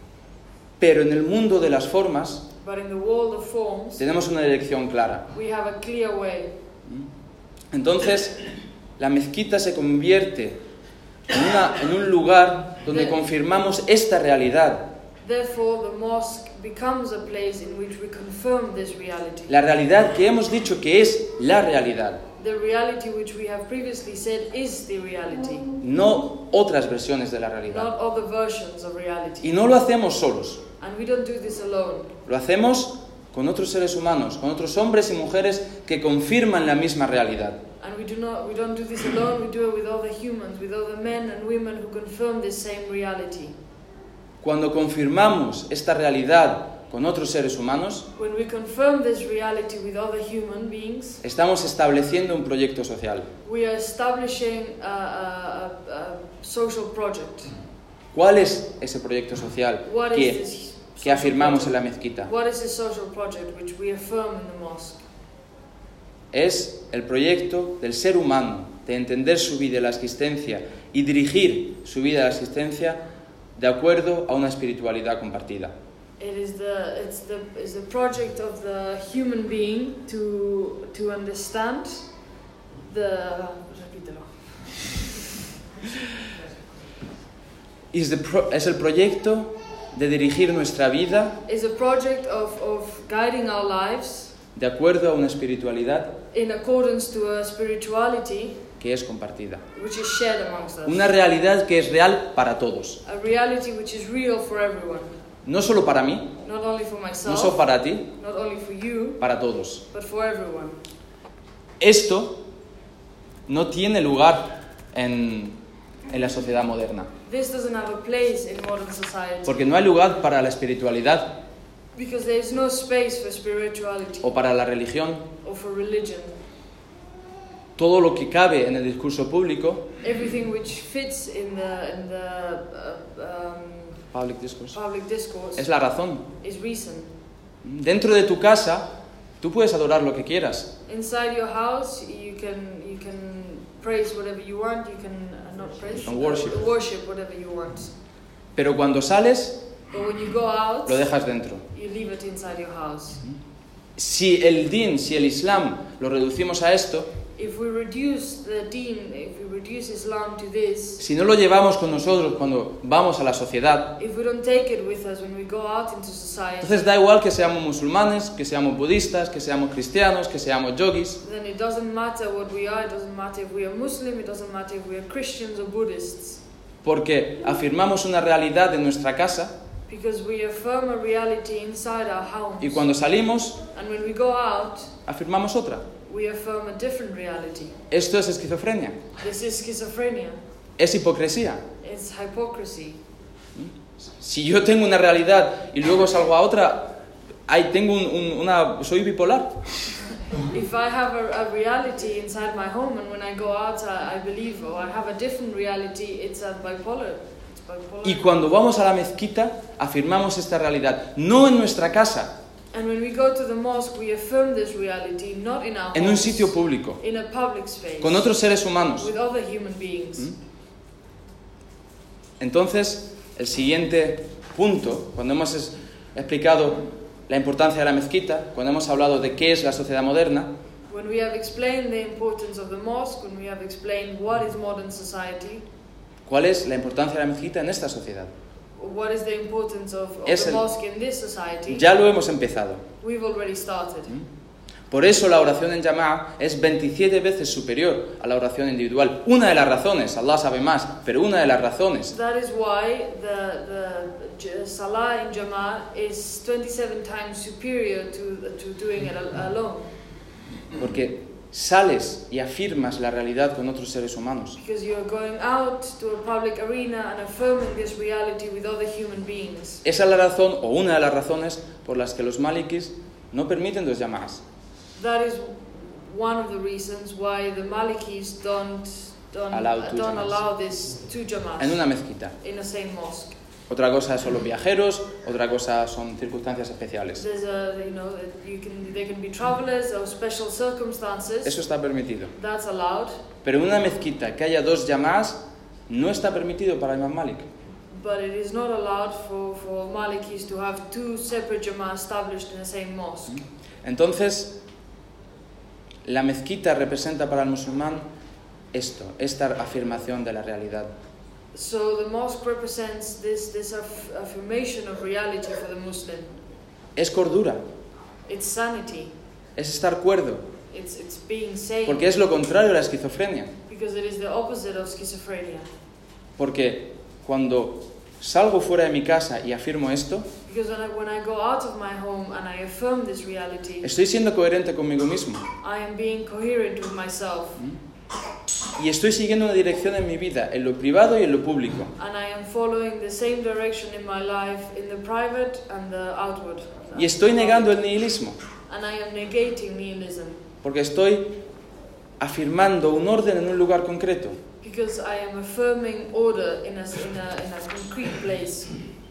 pero en el mundo de las formas But in the world of forms, tenemos una dirección clara. we have a clear way. Entonces, la mezquita se convierte en, una, en un lugar donde confirmamos esta realidad. Therefore, the mosque becomes a place in which we confirm this reality. La realidad que hemos dicho que es la realidad. The reality which we have previously said is the reality, No otras versiones de la realidad. not other versions of reality. Y no lo hacemos solos. And we don't do this alone. Lo hacemos con otros seres humanos, con otros hombres y mujeres que confirman la misma realidad. And we do not we don't do this alone, we do it with other humans, with other men and women who confirm this same reality. Cuando confirmamos esta realidad con otros seres humanos, When we confirm this reality with other human beings, estamos estableciendo un proyecto social. we are establishing a, a, a, a social project. ¿Cuál es ese proyecto social What is que, this que social afirmamos en la project? mezquita? What is this social project which we affirm in the mosque? Es el proyecto del ser humano, de entender su vida y la existencia y dirigir su vida y la existencia de acuerdo a una espiritualidad compartida. It is the it's the is the project of the human being to to understand the repítelo. Es, de pro- es el proyecto de dirigir nuestra vida Is a project of of guiding our lives de acuerdo a una espiritualidad in accordance to a spirituality que es compartida. which is shared amongst us. Una realidad que es real para todos. A reality which is real for everyone, No solo para mí, not only for no myself, solo para ti, not only for you, para todos. but for everyone. Esto no tiene lugar en, en la sociedad moderna, This doesn't have a place in modern society porque no hay lugar para la espiritualidad because there is no space for spirituality o para la religión. or for religion. Todo lo que cabe en el discurso público, Everything which fits in the in the uh, um, public discourse, public discourse es la razón. is reason. Dentro de tu casa, tú puedes adorar lo que quieras, Inside your house, you can you can praise whatever you want. You can uh, not praise, And worship. uh, worship whatever you want. pero cuando sales, But when you go out, lo dejas dentro. you leave it inside your house. Si el din, si el islam lo reducimos a esto, If we reduce the deen, if we reduce Islam to this, si no lo llevamos con nosotros cuando vamos a la sociedad, if we don't take it with us when we go out into society, entonces da igual que seamos musulmanes, que seamos budistas, que seamos cristianos, que seamos yogis, then it doesn't matter what we are. It doesn't matter if we are Muslim. It doesn't matter if we are Christians or Buddhists, porque afirmamos una realidad en nuestra casa because we affirm a reality inside our homes. y cuando salimos And when we go out, afirmamos otra. we affirm a different reality. Esto es esquizofrenia, This is schizophrenia. es hipocresía. It's hypocrisy. Si yo tengo una realidad y luego salgo a otra, ahí tengo un- un- una, soy bipolar. If I have a, a reality inside my home and when I go out I, I believe, or I have a different reality, it's a bipolar. It's bipolar. Y cuando vamos a la mezquita, afirmamos esta realidad, no en nuestra casa, And when we go to the mosque, we affirm this reality not in our en un homes, sitio público, in a public space, con otros seres humanos. with other human beings. Entonces, el siguiente punto, cuando hemos es- explicado la importancia de la mezquita, cuando hemos hablado de qué es la sociedad moderna, When we have explained the importance of the mosque, when we have explained what is modern society, ¿cuál es la importancia de la mezquita en esta sociedad? what is the importance of, of Es the el- mosque in this society, Ya lo hemos empezado. we've already started. Por eso la oración en Jama'a es veintisiete veces superior a la oración individual. Una de las razones, Allah sabe más, pero una de las razones That is why the, the j- Salah in Jama'at is twenty-seven times superior to, to doing it al- alone. porque sales y afirmas la realidad con otros seres humanos. Because you are going out to a public arena and affirming this reality with other human beings. Esa es la razón, o una de las razones, por las que los malikis no permiten dos Jama'as. That is one of the reasons why the Malikis don't don't, Allow uh, two don't Jama'as. allow this two Jama'as En una mezquita. in the same mosque. Otra cosa son los viajeros, otra cosa son circunstancias especiales. There's a you know you can there can be travelers or special circumstances. Eso está permitido. That's allowed. Pero en una mezquita que haya dos Jama'as no está permitido para Imam Malik. But it is not allowed for, for Malikis to have two separate Jama'ah established in the same mosque. Entonces, la mezquita representa para el musulmán esto, esta afirmación de la realidad So the mosque represents this, this aff affirmation of reality for the Muslim. Es cordura, It's sanity. es estar cuerdo, It's, it's being sane. porque es lo contrario a la esquizofrenia. Because it is the opposite of schizophrenia. Porque cuando salgo fuera de mi casa y afirmo esto, Because when I, when I go out of my home and I affirm this reality, estoy siendo coherente conmigo mismo I am being coherent with myself. y estoy siguiendo una dirección en mi vida, en lo privado y en lo público. And I am following the same direction in my life, in the private and the outward. Y estoy negando el nihilismo, And I am negating nihilism. porque estoy afirmando un orden en un lugar concreto. Because I am affirming order in a, in a, in a concrete place.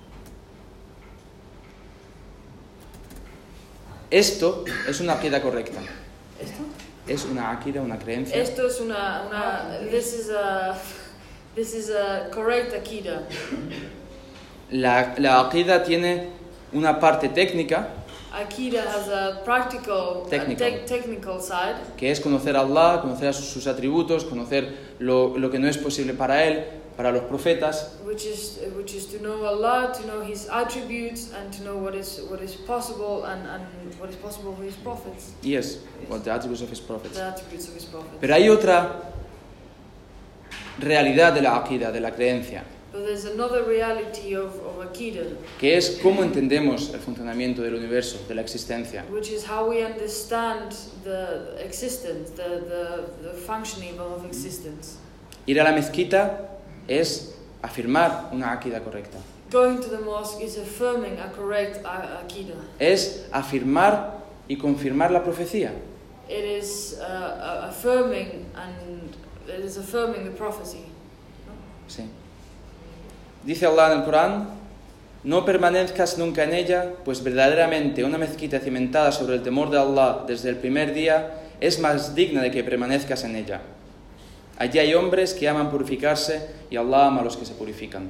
Esto es una akida correcta. ¿Esto? Es una akida, una creencia. Esto es una, una this is a, this is a correct akida. La, la akida tiene una parte técnica, Akida has a practical, Technical. a te technical side, que es conocer a Allah, conocer a sus, sus atributos, conocer lo, lo que no es posible para Él, para los profetas. which is which is to know Allah, to know His attributes, and to know what is what is possible and, and what is possible for His prophets. Yes, well, the attributes of His prophets. The attributes of His prophets. Pero hay otra realidad de la akida, de la creencia, But there's another reality of, of Akida, que es cómo entendemos el funcionamiento del universo, de la existencia. which is how we understand the existence, the, the, the functioning of existence. Ir a la mezquita es afirmar una akida correcta. Going to the mosque is affirming a correct a- Akida. Es afirmar y confirmar la profecía. It is uh, affirming and it is affirming the prophecy. Sí. Dice Allah en el Corán: no permanezcas nunca en ella, pues verdaderamente una mezquita cimentada sobre el temor de Allah desde el primer día es más digna de que permanezcas en ella. Allí hay hombres que aman purificarse y Allah ama a los que se purifican.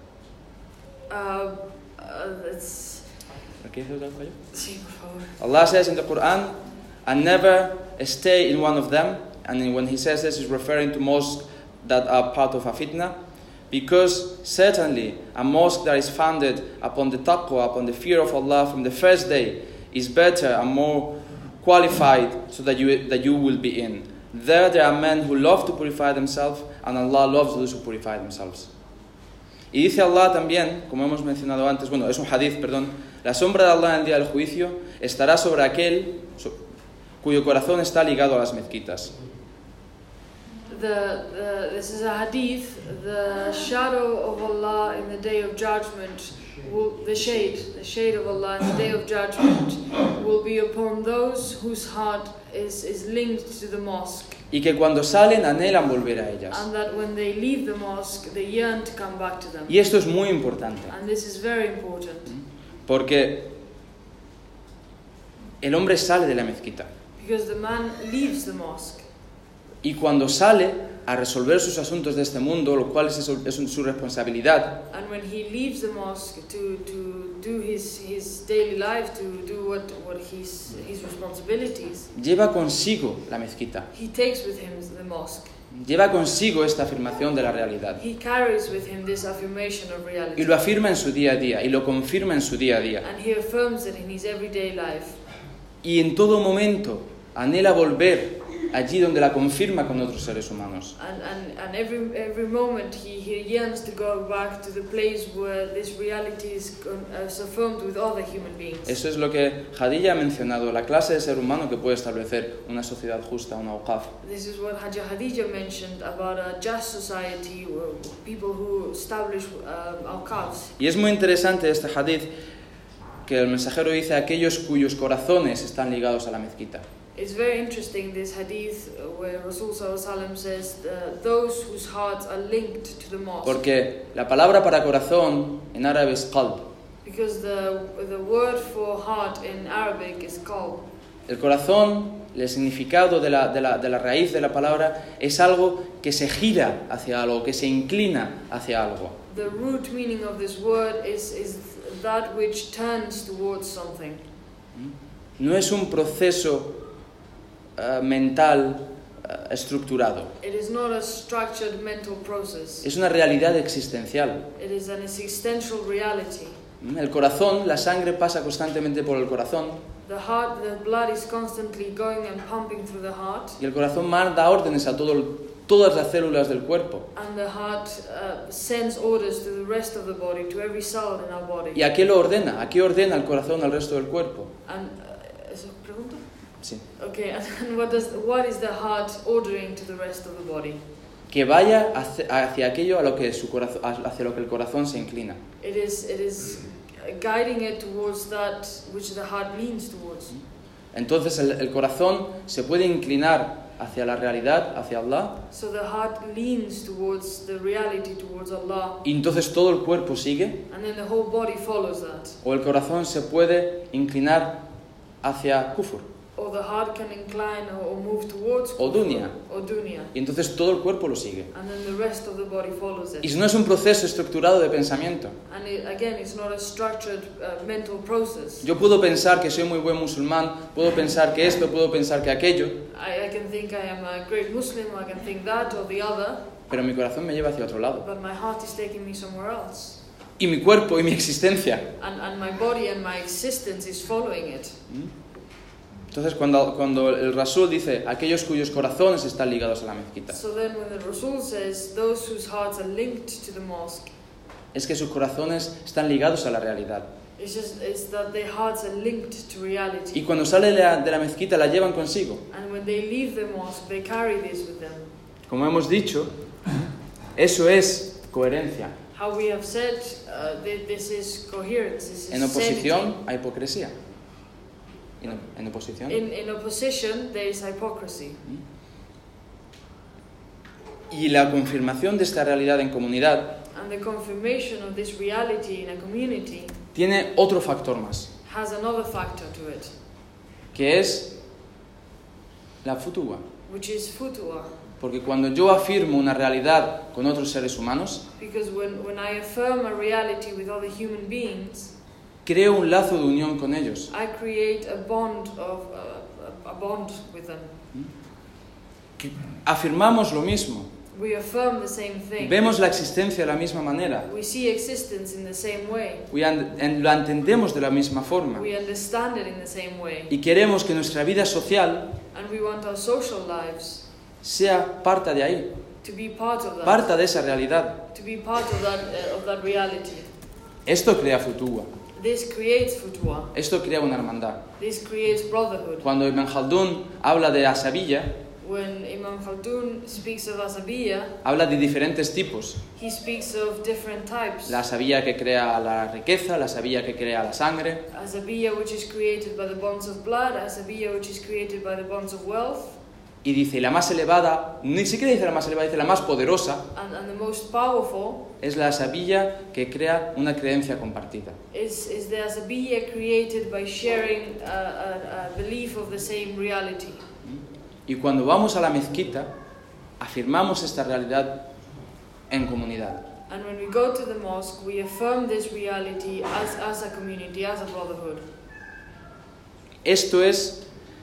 Uh, uh, it's, ¿Qué dice el fallo? sí, por favor. Allah says in the Quran, and never stay in one of them, and when he says this, he's referring to mosques that are part of a fitna, because certainly a mosque that is founded upon the taqwa, upon the fear of Allah from the first day, is better and more qualified so that you, that you will be in. There, there are men who love to purify themselves, and Allah loves those who purify themselves. Y dice Allah también, como hemos mencionado antes, bueno, es un hadith, perdón, la sombra de Allah en el día del juicio estará sobre aquel so, cuyo corazón está ligado a las mezquitas. The, the, this is a hadith. The shadow of Allah in the day of judgment, will, the shade, the shade of Allah in the day of judgment, will be upon those whose heart is, is linked to the mosque. Y que cuando salen anhelan volver a ellas. And that when they leave the mosque, they yearn to come back to them. Y esto es muy importante, And this is very important. porque el hombre sale de la mezquita. Because the man leaves the mosque. Y cuando sale a resolver sus asuntos de este mundo, lo cual es su, es su responsabilidad, And when he leaves the mosque to, to do his, his daily life, to do what, what his, his responsibilities, lleva consigo la mezquita. he takes with him the mosque. Lleva consigo esta afirmación de la realidad. He carries with him this affirmation of Y reality. lo afirma en su día a día, y lo confirma en su día a día. And he affirms it in his everyday life. Y en todo momento anhela volver allí donde la confirma con otros seres humanos. And, and, and every, every moment he, he yearns to go back to the place where this reality is, con, uh, is affirmed with other human beings. Eso es lo que Hadilla ha mencionado, la clase de ser humano que puede establecer una sociedad justa, una awqaf. This is what Hajja Khadija mentioned about a just society, where people who establish um, awqafs. Y es muy interesante este hadith que el mensajero dice aquellos cuyos corazones están ligados a la mezquita. It's very interesting, this hadith uh, where Rasul Sallallahu Alaihi Wasallam says uh, those whose hearts are linked to the mosque. Porque la palabra para corazón en árabe es qalb. Because the, the word for heart in Arabic is qalb. El corazón, el significado de la, de, la, de la raíz de la palabra es algo que se gira hacia algo, que se inclina hacia algo. The root meaning of this word is, is that which turns towards something. No es un proceso uh, mental uh, estructurado. It is not a structured mental process. Es una realidad existencial. It is an existential reality. El corazón, la sangre pasa constantemente por el corazón. The heart, the blood is constantly going and pumping through the heart. Y el corazón manda órdenes a todo, todas las células del cuerpo. And the heart uh, sends orders to the rest of the body, to every cell in our body. ¿Y a qué lo ordena? ¿A qué ordena el corazón al resto del cuerpo? And uh, ¿eso pregunta? Sí. Okay, and what does what is the heart ordering to the rest of the body? Que vaya hacia, hacia aquello a lo que su corazón, hacia lo que el corazón se inclina. It is it is guiding it towards that which the heart leans towards. Entonces el, el corazón se puede inclinar hacia la realidad, hacia Allah, So the heart leans towards the reality, towards Allah, y entonces todo el cuerpo sigue, and then the whole body follows that. o el corazón se puede inclinar hacia kufur, Or the heart can incline or, or move towards o kufr, dunya, or dunya, y entonces todo el cuerpo lo sigue. and then the rest of the body follows it. Y no es un proceso estructurado de pensamiento. And it, again, it's not a structured uh, mental process. Yo puedo pensar que soy muy buen musulmán, puedo pensar que esto, puedo pensar que aquello, I, I can think I am a great Muslim, or I can think that or the other, pero mi corazón me lleva hacia otro lado. but my heart is taking me somewhere else. Y mi cuerpo y mi existencia. And, and my body and my existence is following it. Entonces cuando, cuando el Rasul dice aquellos cuyos corazones están ligados a la mezquita, So then when the Rasul says those whose hearts are linked to the mosque, es que sus corazones están ligados a la realidad. it's just it's that their hearts are linked to reality. Y cuando sale de la, de la mezquita la llevan consigo. And when they leave the mosque, they carry this with them. Como hemos dicho, eso es coherencia. How we have said, uh, th- this is coherence, this is En oposición sanity. a hipocresía. En, en oposición. In, in opposition, there is hypocrisy. Y la confirmación de esta realidad en comunidad And the confirmation of this reality in a community tiene otro factor más, has another factor to it, que es la futua. which is futua. Porque cuando yo afirmo una realidad con otros seres humanos, Because when, when I affirm a reality with other human beings, creo un lazo de unión con ellos. I create a bond of uh, a, a bond with them. Afirmamos lo mismo, We affirm the same thing. vemos la existencia de la misma manera, We see existence in the same way. we and- en- la entendemos de la misma forma We understand it in the same way. y queremos que nuestra vida social And we want our social lives sea parte de ahí, to be part of that. parte de esa realidad. To be part of that uh, of that reality. Esto crea futua, This creates futua. esto crea una hermandad. This creates brotherhood. Cuando Ibn Khaldun habla de asabilla, When Imam Khaldun speaks of asabiya, habla de diferentes tipos. he speaks of different types. La asabilla que crea la riqueza, la asabilla que crea la sangre, Asabiya, which is created by the bonds of blood, asabiya, which is created by the bonds of wealth, y dice, y la más elevada, ni siquiera dice la más elevada, dice la más poderosa, and, and the most powerful es la asabilla que crea una creencia compartida. is, is the asabiya created by sharing a, a, a belief of the same reality. Y cuando vamos a la mezquita, afirmamos esta realidad en comunidad. And when we go to the mosque, we affirm this reality as, as a community, as a brotherhood. Esto es,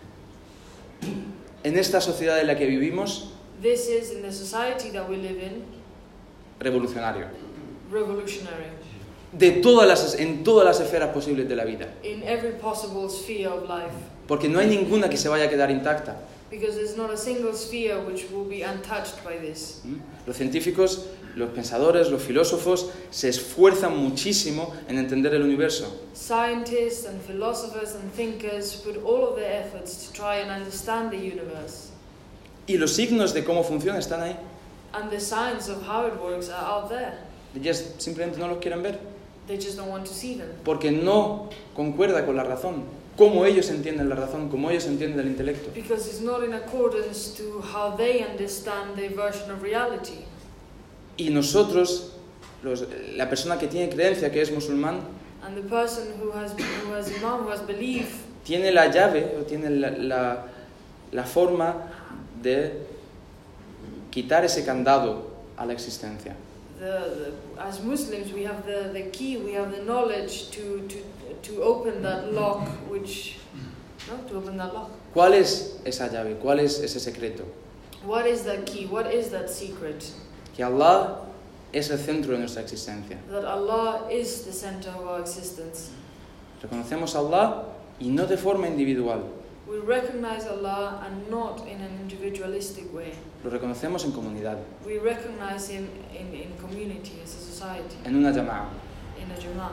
en esta sociedad en la que vivimos, This is, in the society that we live in, revolucionario. revolutionary. De todas las, en todas las esferas posibles de la vida. In every possible sphere of life. Porque no hay ninguna que se vaya a quedar intacta. Because there's not a single sphere which will be untouched by this. Los científicos, los pensadores, los filósofos se esfuerzan muchísimo en entender el universo. Scientists and philosophers and thinkers put all of their efforts to try and understand the universe. Y los signos de cómo funciona están ahí. And the signs of how it works are out there. Ellos simplemente no los quieren ver. They just don't want to see them. Porque no concuerda con la razón. Cómo ellos entienden la razón, cómo ellos entienden el intelecto. Because it's not in accordance to how they understand their version of reality. Y nosotros, los, la persona que tiene creencia, que es musulmán, And the person who has, who has imam, who has belief, tiene la llave o tiene la, la, la forma de quitar ese candado a la existencia. the, the, as Muslims, we have the, the key, we have the knowledge to, to, to open that lock, which, no, to open that lock. ¿Cuál es esa llave? ¿Cuál es ese secreto? What is that key? What is that secret? Que Allah es el centro de nuestra existencia. That Allah is the center of our existence. Reconocemos a Allah y no de forma individual. We recognize Allah and not in an individualistic way. Lo reconocemos en comunidad, We recognize Him in, in community, as a society, en una llamada. in a jama'ah.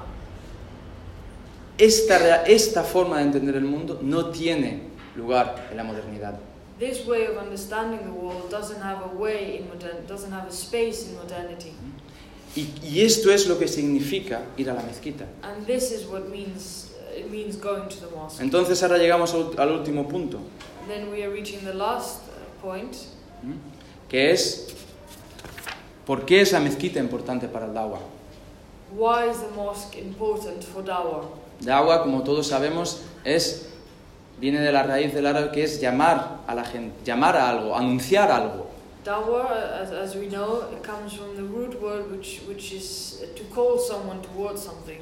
Esta, rea- esta forma de entender el mundo no tiene lugar en la modernidad. This way of understanding the world doesn't have a way in modern, doesn't have a space in modernity. Y, y esto es lo que significa ir a la mezquita. And this is what means uh, it means going to the mosque. Entonces ahora llegamos al, al último punto, Then we are reaching the last uh, point, ¿m? que es ¿por qué es la mezquita importante para el Dawa? why is the mosque important for dawah? Dawa, como todos sabemos, es viene de la raíz del árabe que es llamar a la gente, llamar a algo, anunciar algo. Dawah, as, as we know, it comes from the root word which, which is to call someone towards something.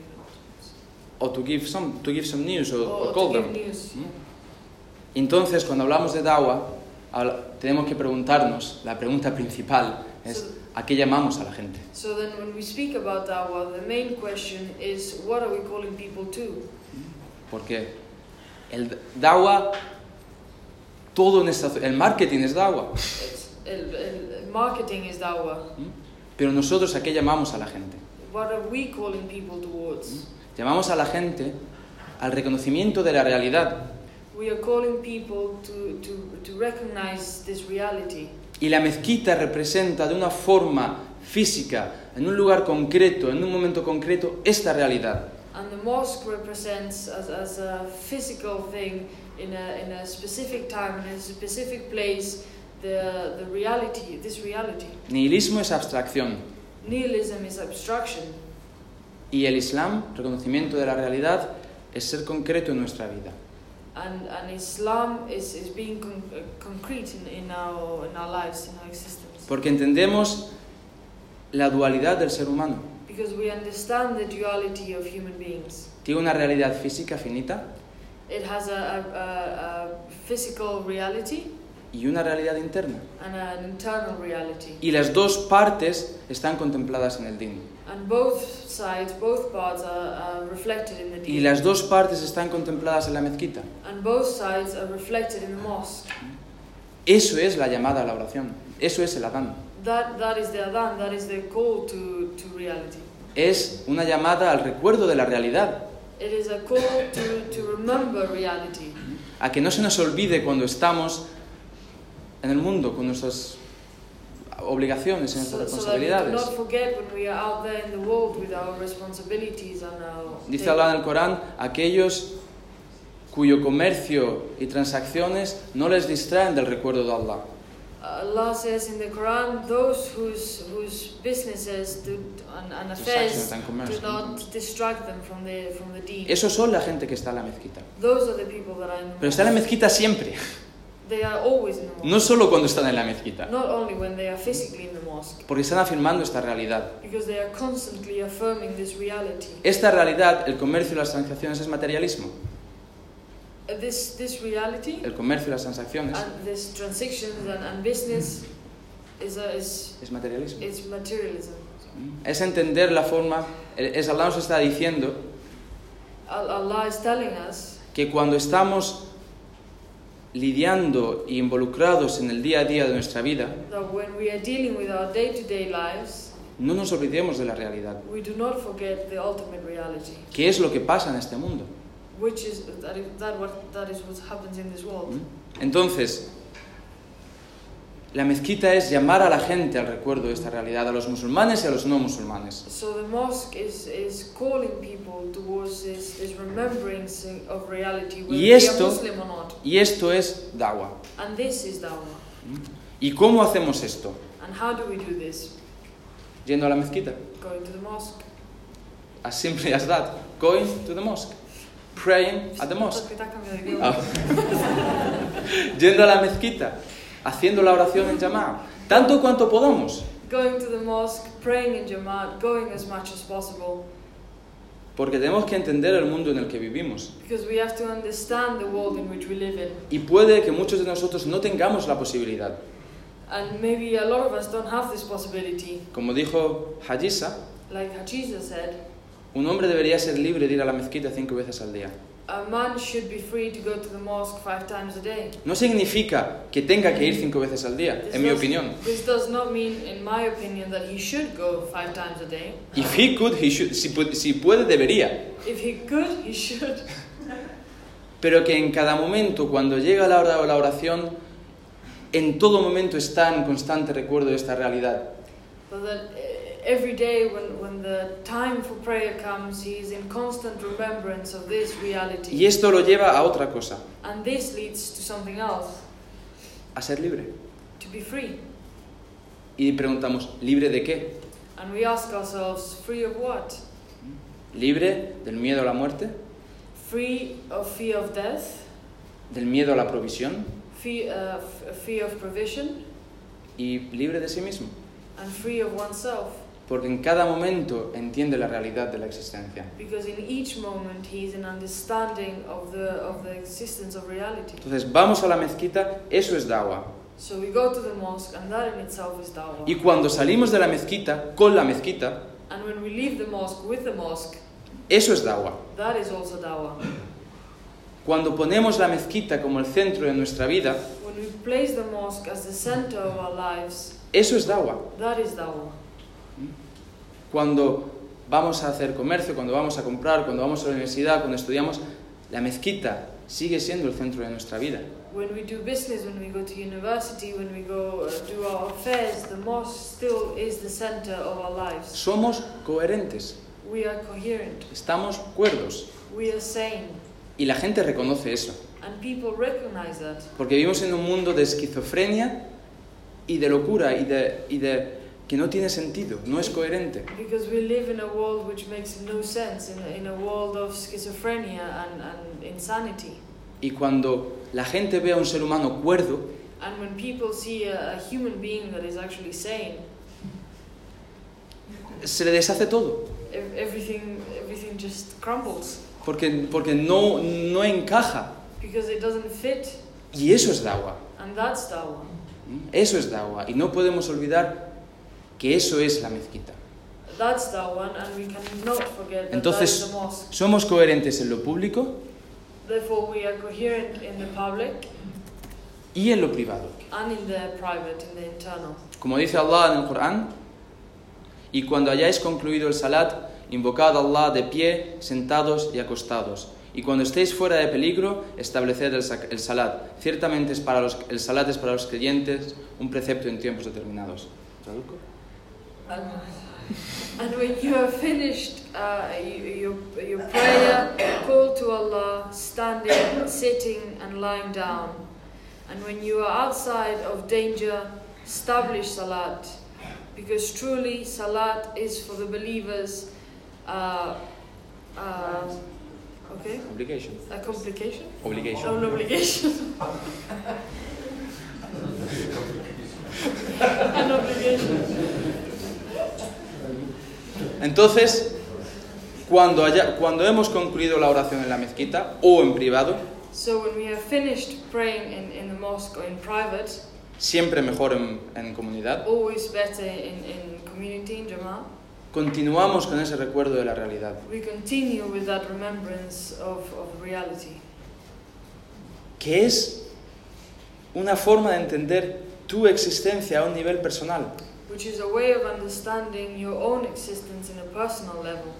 O to give some, to give some news, o, Or o call to them. give news. ¿Mm? Entonces, cuando hablamos de Dawa, habla- tenemos que preguntarnos, la pregunta principal es So- ¿a qué llamamos a la gente? So then when we speak about dawah, the main question is, what are we calling people to? Porque el Dawa, todo en esta, el marketing es Dawa, It's, el, el marketing is dawah. ¿Mm? Pero nosotros ¿a qué llamamos a la gente? What are we calling people towards? Llamamos a la gente al reconocimiento de la realidad. We are calling people to, to, to recognize this reality. Y la mezquita representa de una forma física, en un lugar concreto, en un momento concreto, esta realidad. And the mosque represents as, as a physical thing in a, in a specific time, in a specific place, the, the reality, this reality. Nihilismo es abstracción Nihilism is abstraction. y el Islam, reconocimiento de la realidad, es ser concreto en nuestra vida. And, and Islam is, is being con- uh, concrete in, in, our, in our lives, in our existence. Porque entendemos la dualidad del ser humano. Because we understand the duality of human beings. Tiene una realidad física finita It has a, a, a, a physical reality y una realidad interna. and an internal reality. Y las dos partes están contempladas en el Din. And both sides, both parts are, are reflected in the Y deen. las dos partes están contempladas en la mezquita. And both sides are reflected in the mosque. Eso es la llamada a la oración. Eso es el Adán. That, that is the adhan, that is the call to, to reality. Es una llamada al recuerdo de la realidad. It is a call to, to remember reality. A que no se nos olvide cuando estamos en el mundo con nuestras obligaciones y nuestras So, so that we do responsabilidades. not forget when we are out there in the world with our responsibilities and our... Dice Allah en el Corán, aquellos cuyo comercio y transacciones no les distraen del recuerdo de Allah. Allah says in the Quran, those whose whose businesses do, and, and affairs Transactions and commerce. do not distract them from the from the deen. Esos son la gente que está en la mezquita. Those are the people that are in the Pero está en la mosque. mezquita siempre, They are always in the mosque. no solo cuando están en la mezquita, Not only when they are physically in the mosque, porque están afirmando esta realidad. because they are constantly affirming this reality. Esta realidad, el comercio y las transacciones es materialismo. Uh, This this reality El comercio y las transacciones and this transactions and, and business is a, is es materialismo. is materialism. Es entender la forma, es Allah nos está diciendo Al- Allah is telling us que cuando estamos lidiando e involucrados en el día a día de nuestra vida, that when we are dealing with our day-to-day lives, no nos olvidemos de la realidad. we do not forget the ultimate reality, ¿Qué es lo que pasa en este mundo? which is that is, that what that is what happens in this world. Entonces, la mezquita es llamar a la gente al recuerdo de esta realidad, a los musulmanes y a los no musulmanes. So the mosque is is calling people towards this, this remembrance of reality, whether Y they are esto- Muslim or not. Y esto es Dawa. And this is dawah. ¿Y cómo hacemos esto? And how do we do this? Yendo a la mezquita. Going to the mosque. As simple as that. Going to the mosque. Praying at the mosque. Ah. Yendo a la mezquita. Haciendo la oración en llamada. Tanto cuanto podamos. Going to the mosque, praying in Jamaat, going as much as possible. Porque tenemos que entender el mundo en el que vivimos. Because we have to understand the world in which we live in. Y puede que muchos de nosotros no tengamos la posibilidad. And maybe a lot of us don't have this possibility. Como dijo Hajisa, Like Hajisa said, un hombre debería ser libre de ir a la mezquita cinco veces al día. a man should be free to go to the mosque five times a day. No significa que tenga que ir cinco veces al día, This en mi does- opinión. This does not mean, in my opinion, that he should go five times a day. If he could, he should. Si, pu- si puede, debería. If he could, he should. Pero que en cada momento, cuando llega la hora de la oración, en todo momento está en constante recuerdo de esta realidad. But that uh, every day when, when the time for prayer comes, he is in constant remembrance of this reality. Y esto lo lleva a otra cosa, And this leads to something else, a ser libre. to be free. Y preguntamos, ¿libre de qué? And we ask ourselves, free of what? ¿Libre del miedo a la muerte? Free of fear of death, ¿Del miedo a la provisión? fear, uh, f- fear of provision, ¿Y libre de sí mismo? and free of oneself. Porque en cada momento entiende la realidad de la existencia. Because in each moment he is an understanding of the, of the existence of reality. Entonces, vamos a la mezquita, eso es dawa. So we go to the mosque, and that in itself is dawah. Y cuando salimos de la mezquita, con la mezquita, And when we leave the mosque with the mosque, eso es dawa. that is also dawah. Cuando ponemos la mezquita como el centro de nuestra vida, When we place the mosque as the center of our lives, eso es dawa. that is dawah. Cuando vamos a hacer comercio, cuando vamos a comprar, cuando vamos a la universidad, cuando estudiamos, la mezquita sigue siendo el centro de nuestra vida. When we do business, when we go to university, when we go uh, do our affairs, the mosque still is the center of our lives. Somos coherentes, We are coherent. estamos cuerdos. We are sane. Y la gente reconoce eso. And people recognize that. Porque vivimos en un mundo de esquizofrenia y de locura y de, y de que no tiene sentido, no es coherente. Because we live in a world which makes no sense, in a, in a world of schizophrenia and, and insanity. Y cuando la gente ve a un ser humano cuerdo, And when people see a, a human being that is actually sane, se le deshace todo. ev- everything, everything just crumbles. Porque, porque no, no encaja. Because it doesn't fit. Y eso es dawa. And that's dawah. Eso es dawa. Y no podemos olvidar que eso es la mezquita. That's dawah, and we cannot forget that Entonces, that is the mosque. somos coherentes en lo público Therefore, we are coherent in the public y en lo privado. and in the private, in the internal. Como dice Allah en el Corán, y cuando hayáis concluido el salat, invocad a Allah de pie, sentados y acostados. Y cuando estéis fuera de peligro, estableced el, sac- el salat. Ciertamente es para los, el salat es para los creyentes un precepto en tiempos determinados. ¿Traduzco? And, and when you have finished uh, your, your prayer, call to Allah, standing, sitting, and lying down. And when you are outside of danger, establish salat. Because truly, salat is for the believers. Uh, uh, okay? Obligation. A complication? Obligation. Oh, an obligation. An obligation. Entonces, cuando, haya, cuando hemos concluido la oración en la mezquita o en privado, So when we have finished praying in, in the mosque or in private, siempre mejor en, en comunidad, always better in, in community, in Jama'ah, continuamos con ese recuerdo de la realidad. we continue with that remembrance of, of reality, Que es una forma de entender tu existencia a un nivel personal. which is a way of understanding your own existence in a personal level.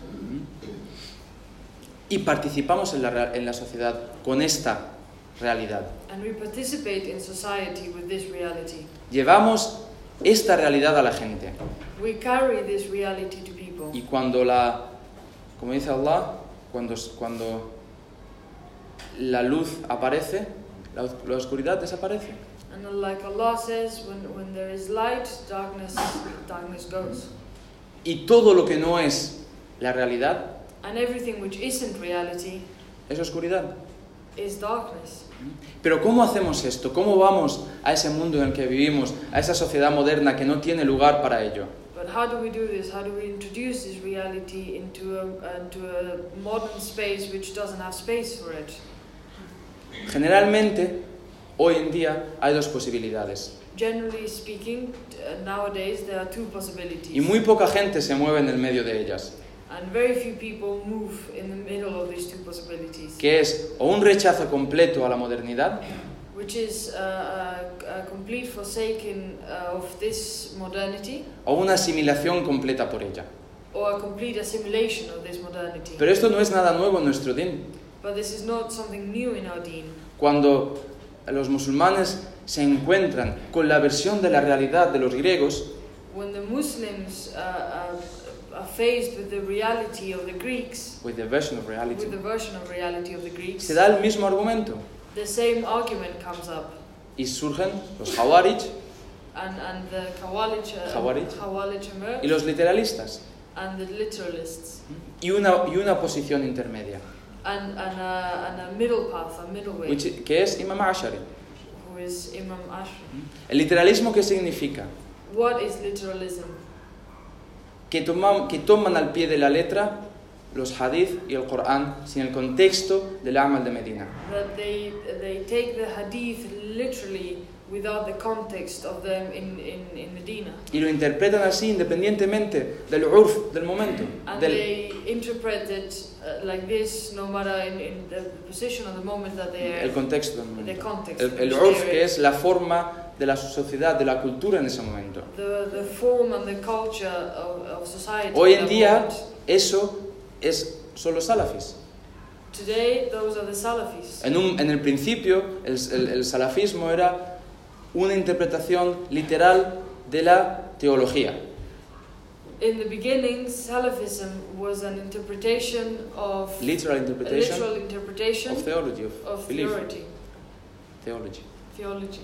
Y participamos en la, rea- en la sociedad con esta realidad. And we participate in society with this reality. Llevamos esta realidad a la gente. We carry this reality to people. Y cuando la, como dice Allah, cuando, cuando la luz aparece, la, la oscuridad desaparece. And like Allah says, when, when there is light, darkness, darkness goes. Y todo lo que no es la realidad And everything which isn't reality es oscuridad. is darkness. Pero ¿cómo hacemos esto? ¿Cómo vamos a ese mundo en el que vivimos, a esa sociedad moderna que no tiene lugar para ello? But how do we do this? How do we introduce this reality into a, into a modern space which doesn't have space for it? Generalmente, hoy en día, hay dos posibilidades. generally speaking, uh, nowadays there are two possibilities. Y muy poca gente se mueve en el medio de ellas. And very few people move in the middle of these two possibilities. Que es o un rechazo completo a la modernidad, Which is uh, a, a complete forsaking uh, of this modernity, o una asimilación completa por ella. or a complete assimilation of this modernity. Pero esto no es nada nuevo en nuestro din. But this is not something new in our deen. Cuando los musulmanes se encuentran con la versión de la realidad de los griegos, When the Muslims uh, uh, are faced with the reality of the Greeks, with the version of reality, with the version of reality of the Greeks, se da el mismo argumento the same argument comes up. y surgen los Hawarij And, and the Khawarij, uh, Khawarij. Khawarij emerge, y los literalistas, and the literalists, y una, y una posición intermedia, and, and, a, and a middle path, a middle way, which- que es Imam Ashari. who is Imam Ashri. El literalismo, ¿qué significa? What is literalism? Que, toman, que toman al pie de la letra los hadith y el Corán sin el contexto del amal de Medina. That they, they take the hadith literally without the context of them in, in, in Medina. Y lo interpretan así independientemente del urf del momento. And Del, they interpret it uh, like this, no matter in, in the position or the moment that they are el contexto del in the momento. context. El, in el which urf, they are que in. es la forma de la sociedad, de la cultura en ese momento. The, the form and the culture of, of society. Hoy at en that día, moment. eso es, son los salafis. Today, those are the Salafis. En, un, en el principio, el, el, el salafismo era una interpretación literal de la teología. In the beginning, Salafism was an interpretation of Literal a interpretation literal interpretation of theology, of, of belief. theology. Theology. Theology.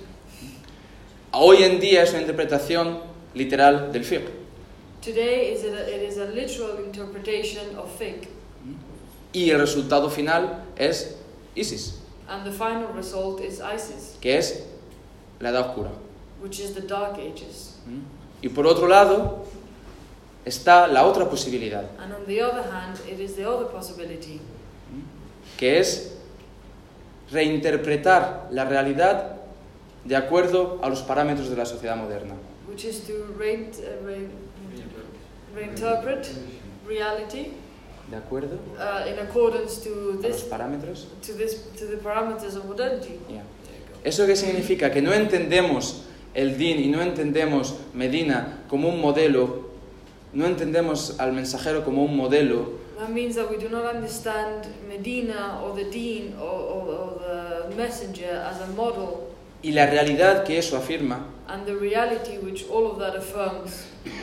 Hoy en día es una interpretación literal del fiqh. Today, is it, a, it is a literal interpretation of fiqh, Y el resultado final es ISIS, and the final result is ISIS, que es la Edad Oscura. which is the Dark Ages. Y por otro lado está la otra posibilidad, And on the other hand, it is the other possibility, que es reinterpretar la realidad de acuerdo a los parámetros de la sociedad moderna. which is to rein, uh, rein, reinterpret reality ¿De acuerdo uh, in accordance to a los this, parámetros? to this, to the parameters of modernity. Yeah. ¿Eso qué significa? Que no entendemos el din y no entendemos Medina como un modelo, no entendemos al mensajero como un modelo, That means that we do not understand Medina or the Deen or, or, or the messenger as a model, y la realidad que eso afirma, and the reality which all of that affirms.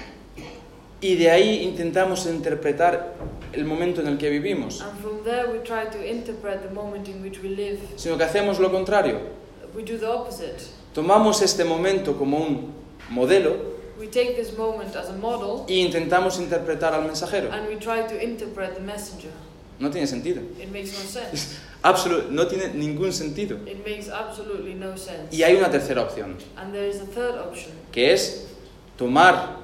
y de ahí intentamos interpretar el momento en el que vivimos, And from there we try to interpret the moment in which we live. sino que hacemos lo contrario. We do the opposite. Tomamos este momento como un modelo We take this moment as a model e intentamos interpretar al mensajero. and we try to interpret the messenger. No tiene sentido. It makes no sense. Absolut, no tiene ningún sentido. It makes absolutely no sense. Y hay una tercera opción, And there is a third option, que es tomar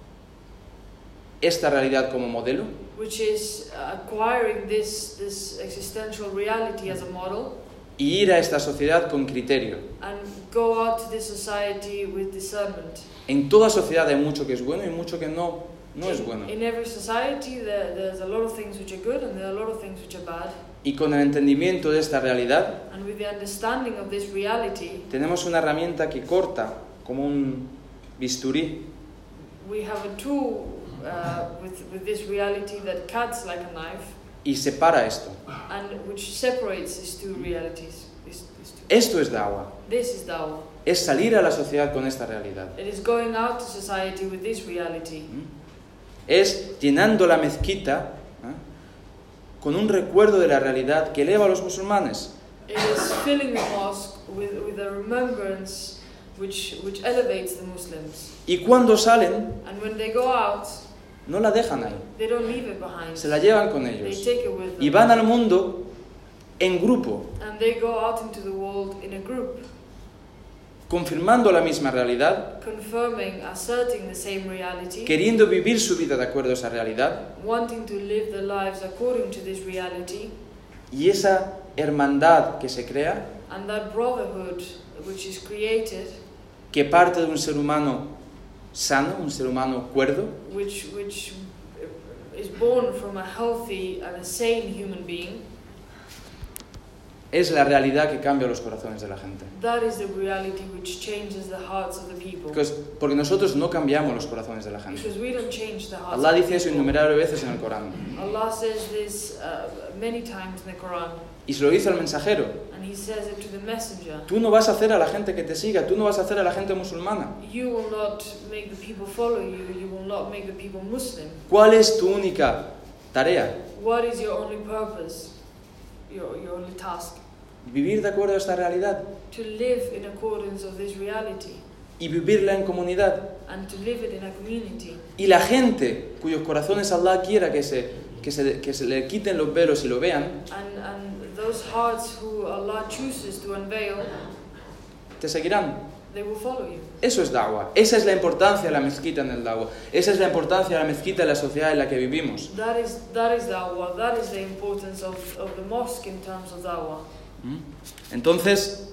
esta realidad como modelo which is uh, acquiring this, this existential reality as a model y ir a esta sociedad con criterio. and go out to this society with discernment. En toda sociedad hay mucho que es bueno y mucho que no, no es bueno. In every society there, there's a lot of things which are good and there are a lot of things which are bad. Y con el entendimiento de esta realidad, And with the understanding of this reality, tenemos una herramienta que corta como un bisturí we have a tool uh, with, with this reality that cuts like a knife y separa esto. and which separates these two realities. These, these two. Esto es da'wah. This is Dawah. Es salir a la sociedad con esta realidad. It is going out to society with this reality. Es llenando la mezquita ¿eh? con un recuerdo de la realidad que eleva a los musulmanes. It is filling the mosque with, with a remembrance which, which elevates the Muslims. Y cuando salen, And when they go out, no la dejan ahí. they don't leave it behind. Se la llevan con They ellos. take it with them. Y van al mundo en grupo, And they go out into the world in a group, confirmando la misma realidad, confirming, asserting the same reality, queriendo vivir su vida de acuerdo a esa realidad. wanting to live their lives according to this reality, Y esa hermandad que se crea and that brotherhood which is created que parte de un ser humano sano, un ser humano cuerdo, which which is born from a healthy and a sane human being, es la realidad que cambia los corazones de la gente. that is the reality which changes the hearts of the people. Because, porque nosotros no cambiamos los corazones de la gente. Because we don't change the hearts Allah of the dice eso people. innumerables veces en el Corán. Allah says this uh, many times in the Quran, Y se lo dice al mensajero. and He says it to the messenger. Tú no vas a hacer a la gente que te siga, tú no vas a hacer a la gente musulmana. You will not make the people follow you. You will not make the people Muslim. ¿Cuál es tu única tarea? What is your only purpose? Your your only task? Vivir de acuerdo a esta realidad To live in accordance of this reality, y vivirla en comunidad. and to live it in a community. Y la gente cuyos corazones Allah quiera que se, que se, que se le quiten los velos y lo vean, And and those hearts who Allah chooses to unveil, te seguirán. they will follow you. Eso es da'wah. Esa es la importancia de la mezquita en el da'wah. Esa es la importancia de la mezquita en la sociedad en la que vivimos. That is that is da'wah. That is the importance of, of the mosque in terms of da'wah. ¿Mm? Entonces,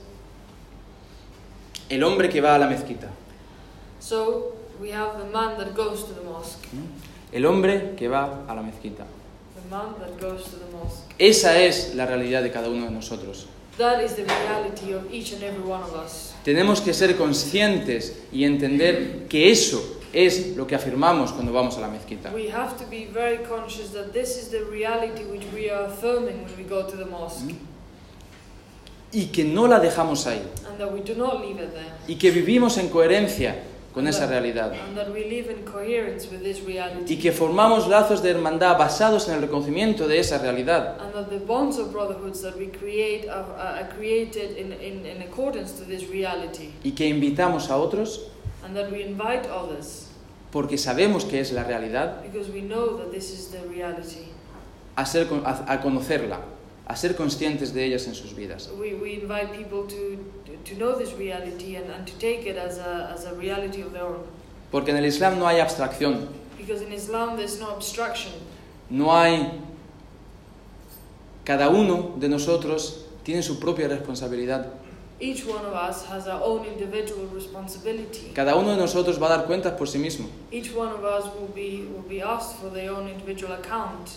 el hombre que va a la mezquita. So we have the man that goes to the mosque. ¿Mm? El hombre que va a la mezquita. The man that goes to the mosque. Esa es la realidad de cada uno de nosotros. That is the reality of each and every one of us. Tenemos que ser conscientes y entender que eso es lo que afirmamos cuando vamos a la mezquita. We have to be very conscious that this is the reality which we are affirming when we go to the mosque. Y que no la dejamos ahí. And that we do not leave it there. Y que vivimos en coherencia con esa realidad. And that we live in coherence with this reality. Y que formamos lazos de hermandad basados en el reconocimiento de esa realidad. And that the bonds of brotherhoods that we create are, are created in, in, in accordance to this reality. Y que invitamos a otros And that we invite others, porque sabemos que es la realidad, because we know that this is the reality. a, ser, a, a conocerla, a ser conscientes de ellas en sus vidas. We, we invite people to, to know this reality and, and to take it as a, as a reality of their own. Porque en el Islam no hay abstracción, Because in Islam there's no abstraction. no hay... Cada uno de nosotros tiene su propia responsabilidad. Each one of us has our own individual responsibility. Cada uno de nosotros va a dar cuentas por sí mismo. Each one of us will be, will be asked for their own individual account.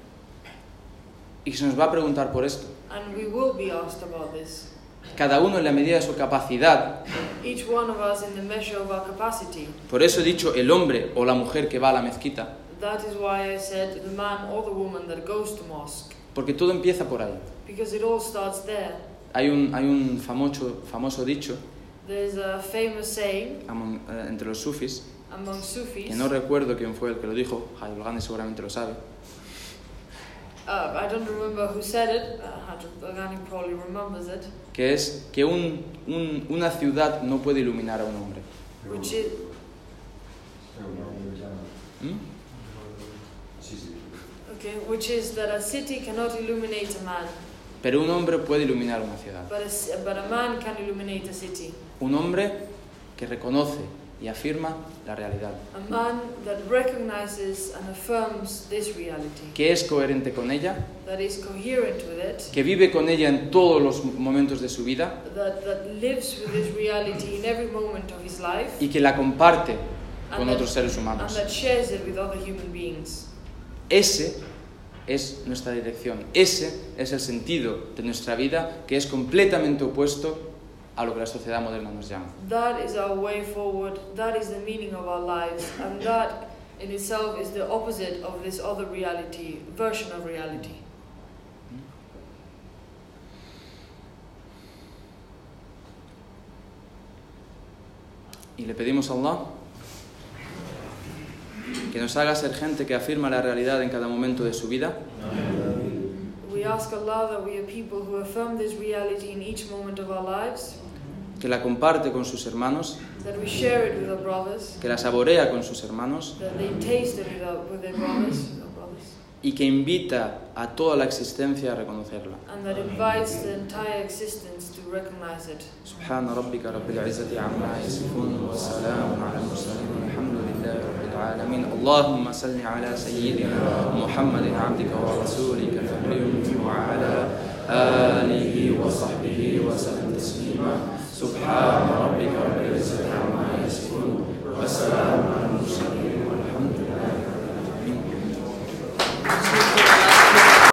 Y se nos va a preguntar por esto. And we will be asked about this. Cada uno en la medida de su capacidad. Each one of us in the measure of our capacity. Por eso he dicho el hombre o la mujer que va a la mezquita. That is why I said the man or the woman that goes to mosque. Porque todo empieza por ahí. Because it all starts there. Hay un, hay un famoso, famoso dicho There's a famous saying among, eh, entre los sufis, among Sufis. que no recuerdo quién fue el que lo dijo, Hajjul Ghani seguramente lo sabe, Uh, I don't remember who said it. Uh, Ghani probably remembers it. que es que un, un, una ciudad no puede iluminar a un hombre. Which is ¿Mm? okay, which is that a city cannot illuminate a man, Pero un hombre puede iluminar una ciudad. but a, but a man can illuminate a city. Un hombre que reconoce y afirma la realidad, A man that recognizes and affirms this reality, que es coherente con ella, that is coherent with it, que vive con ella en todos los momentos de su vida that, that lives with this reality in every moment of his life, y que la comparte con and that, otros seres and humanos. that shares it with other human beings. Ese es nuestra dirección, ese es el sentido de nuestra vida, que es completamente opuesto a lo que la sociedad moderna nos llama. That is our way forward, that is the meaning of our lives, and that in itself is the opposite of this other reality, version of reality. Y le pedimos a Allah que nos haga ser gente que afirma la realidad en cada momento de su vida, We ask Allah that we are people who affirm this reality in each moment of our lives, que la comparte con sus hermanos, that we share it with our brothers, que la saborea con sus hermanos that they taste it with, our, with their brothers, our brothers, y que invita a toda la existencia a reconocerla. and that invites the entire existence to recognize it. سبحان ربك رب العزة عما يصفون وسلام على المرسلين والحمد لله رب العالمين. اللهم صل على سيدنا محمد عبدك ورسولك النبي وعلى آله وصحبه وسلم تسليما سبحان ربك رب العزة عما يصفون وسلام على المرسلين والحمد لله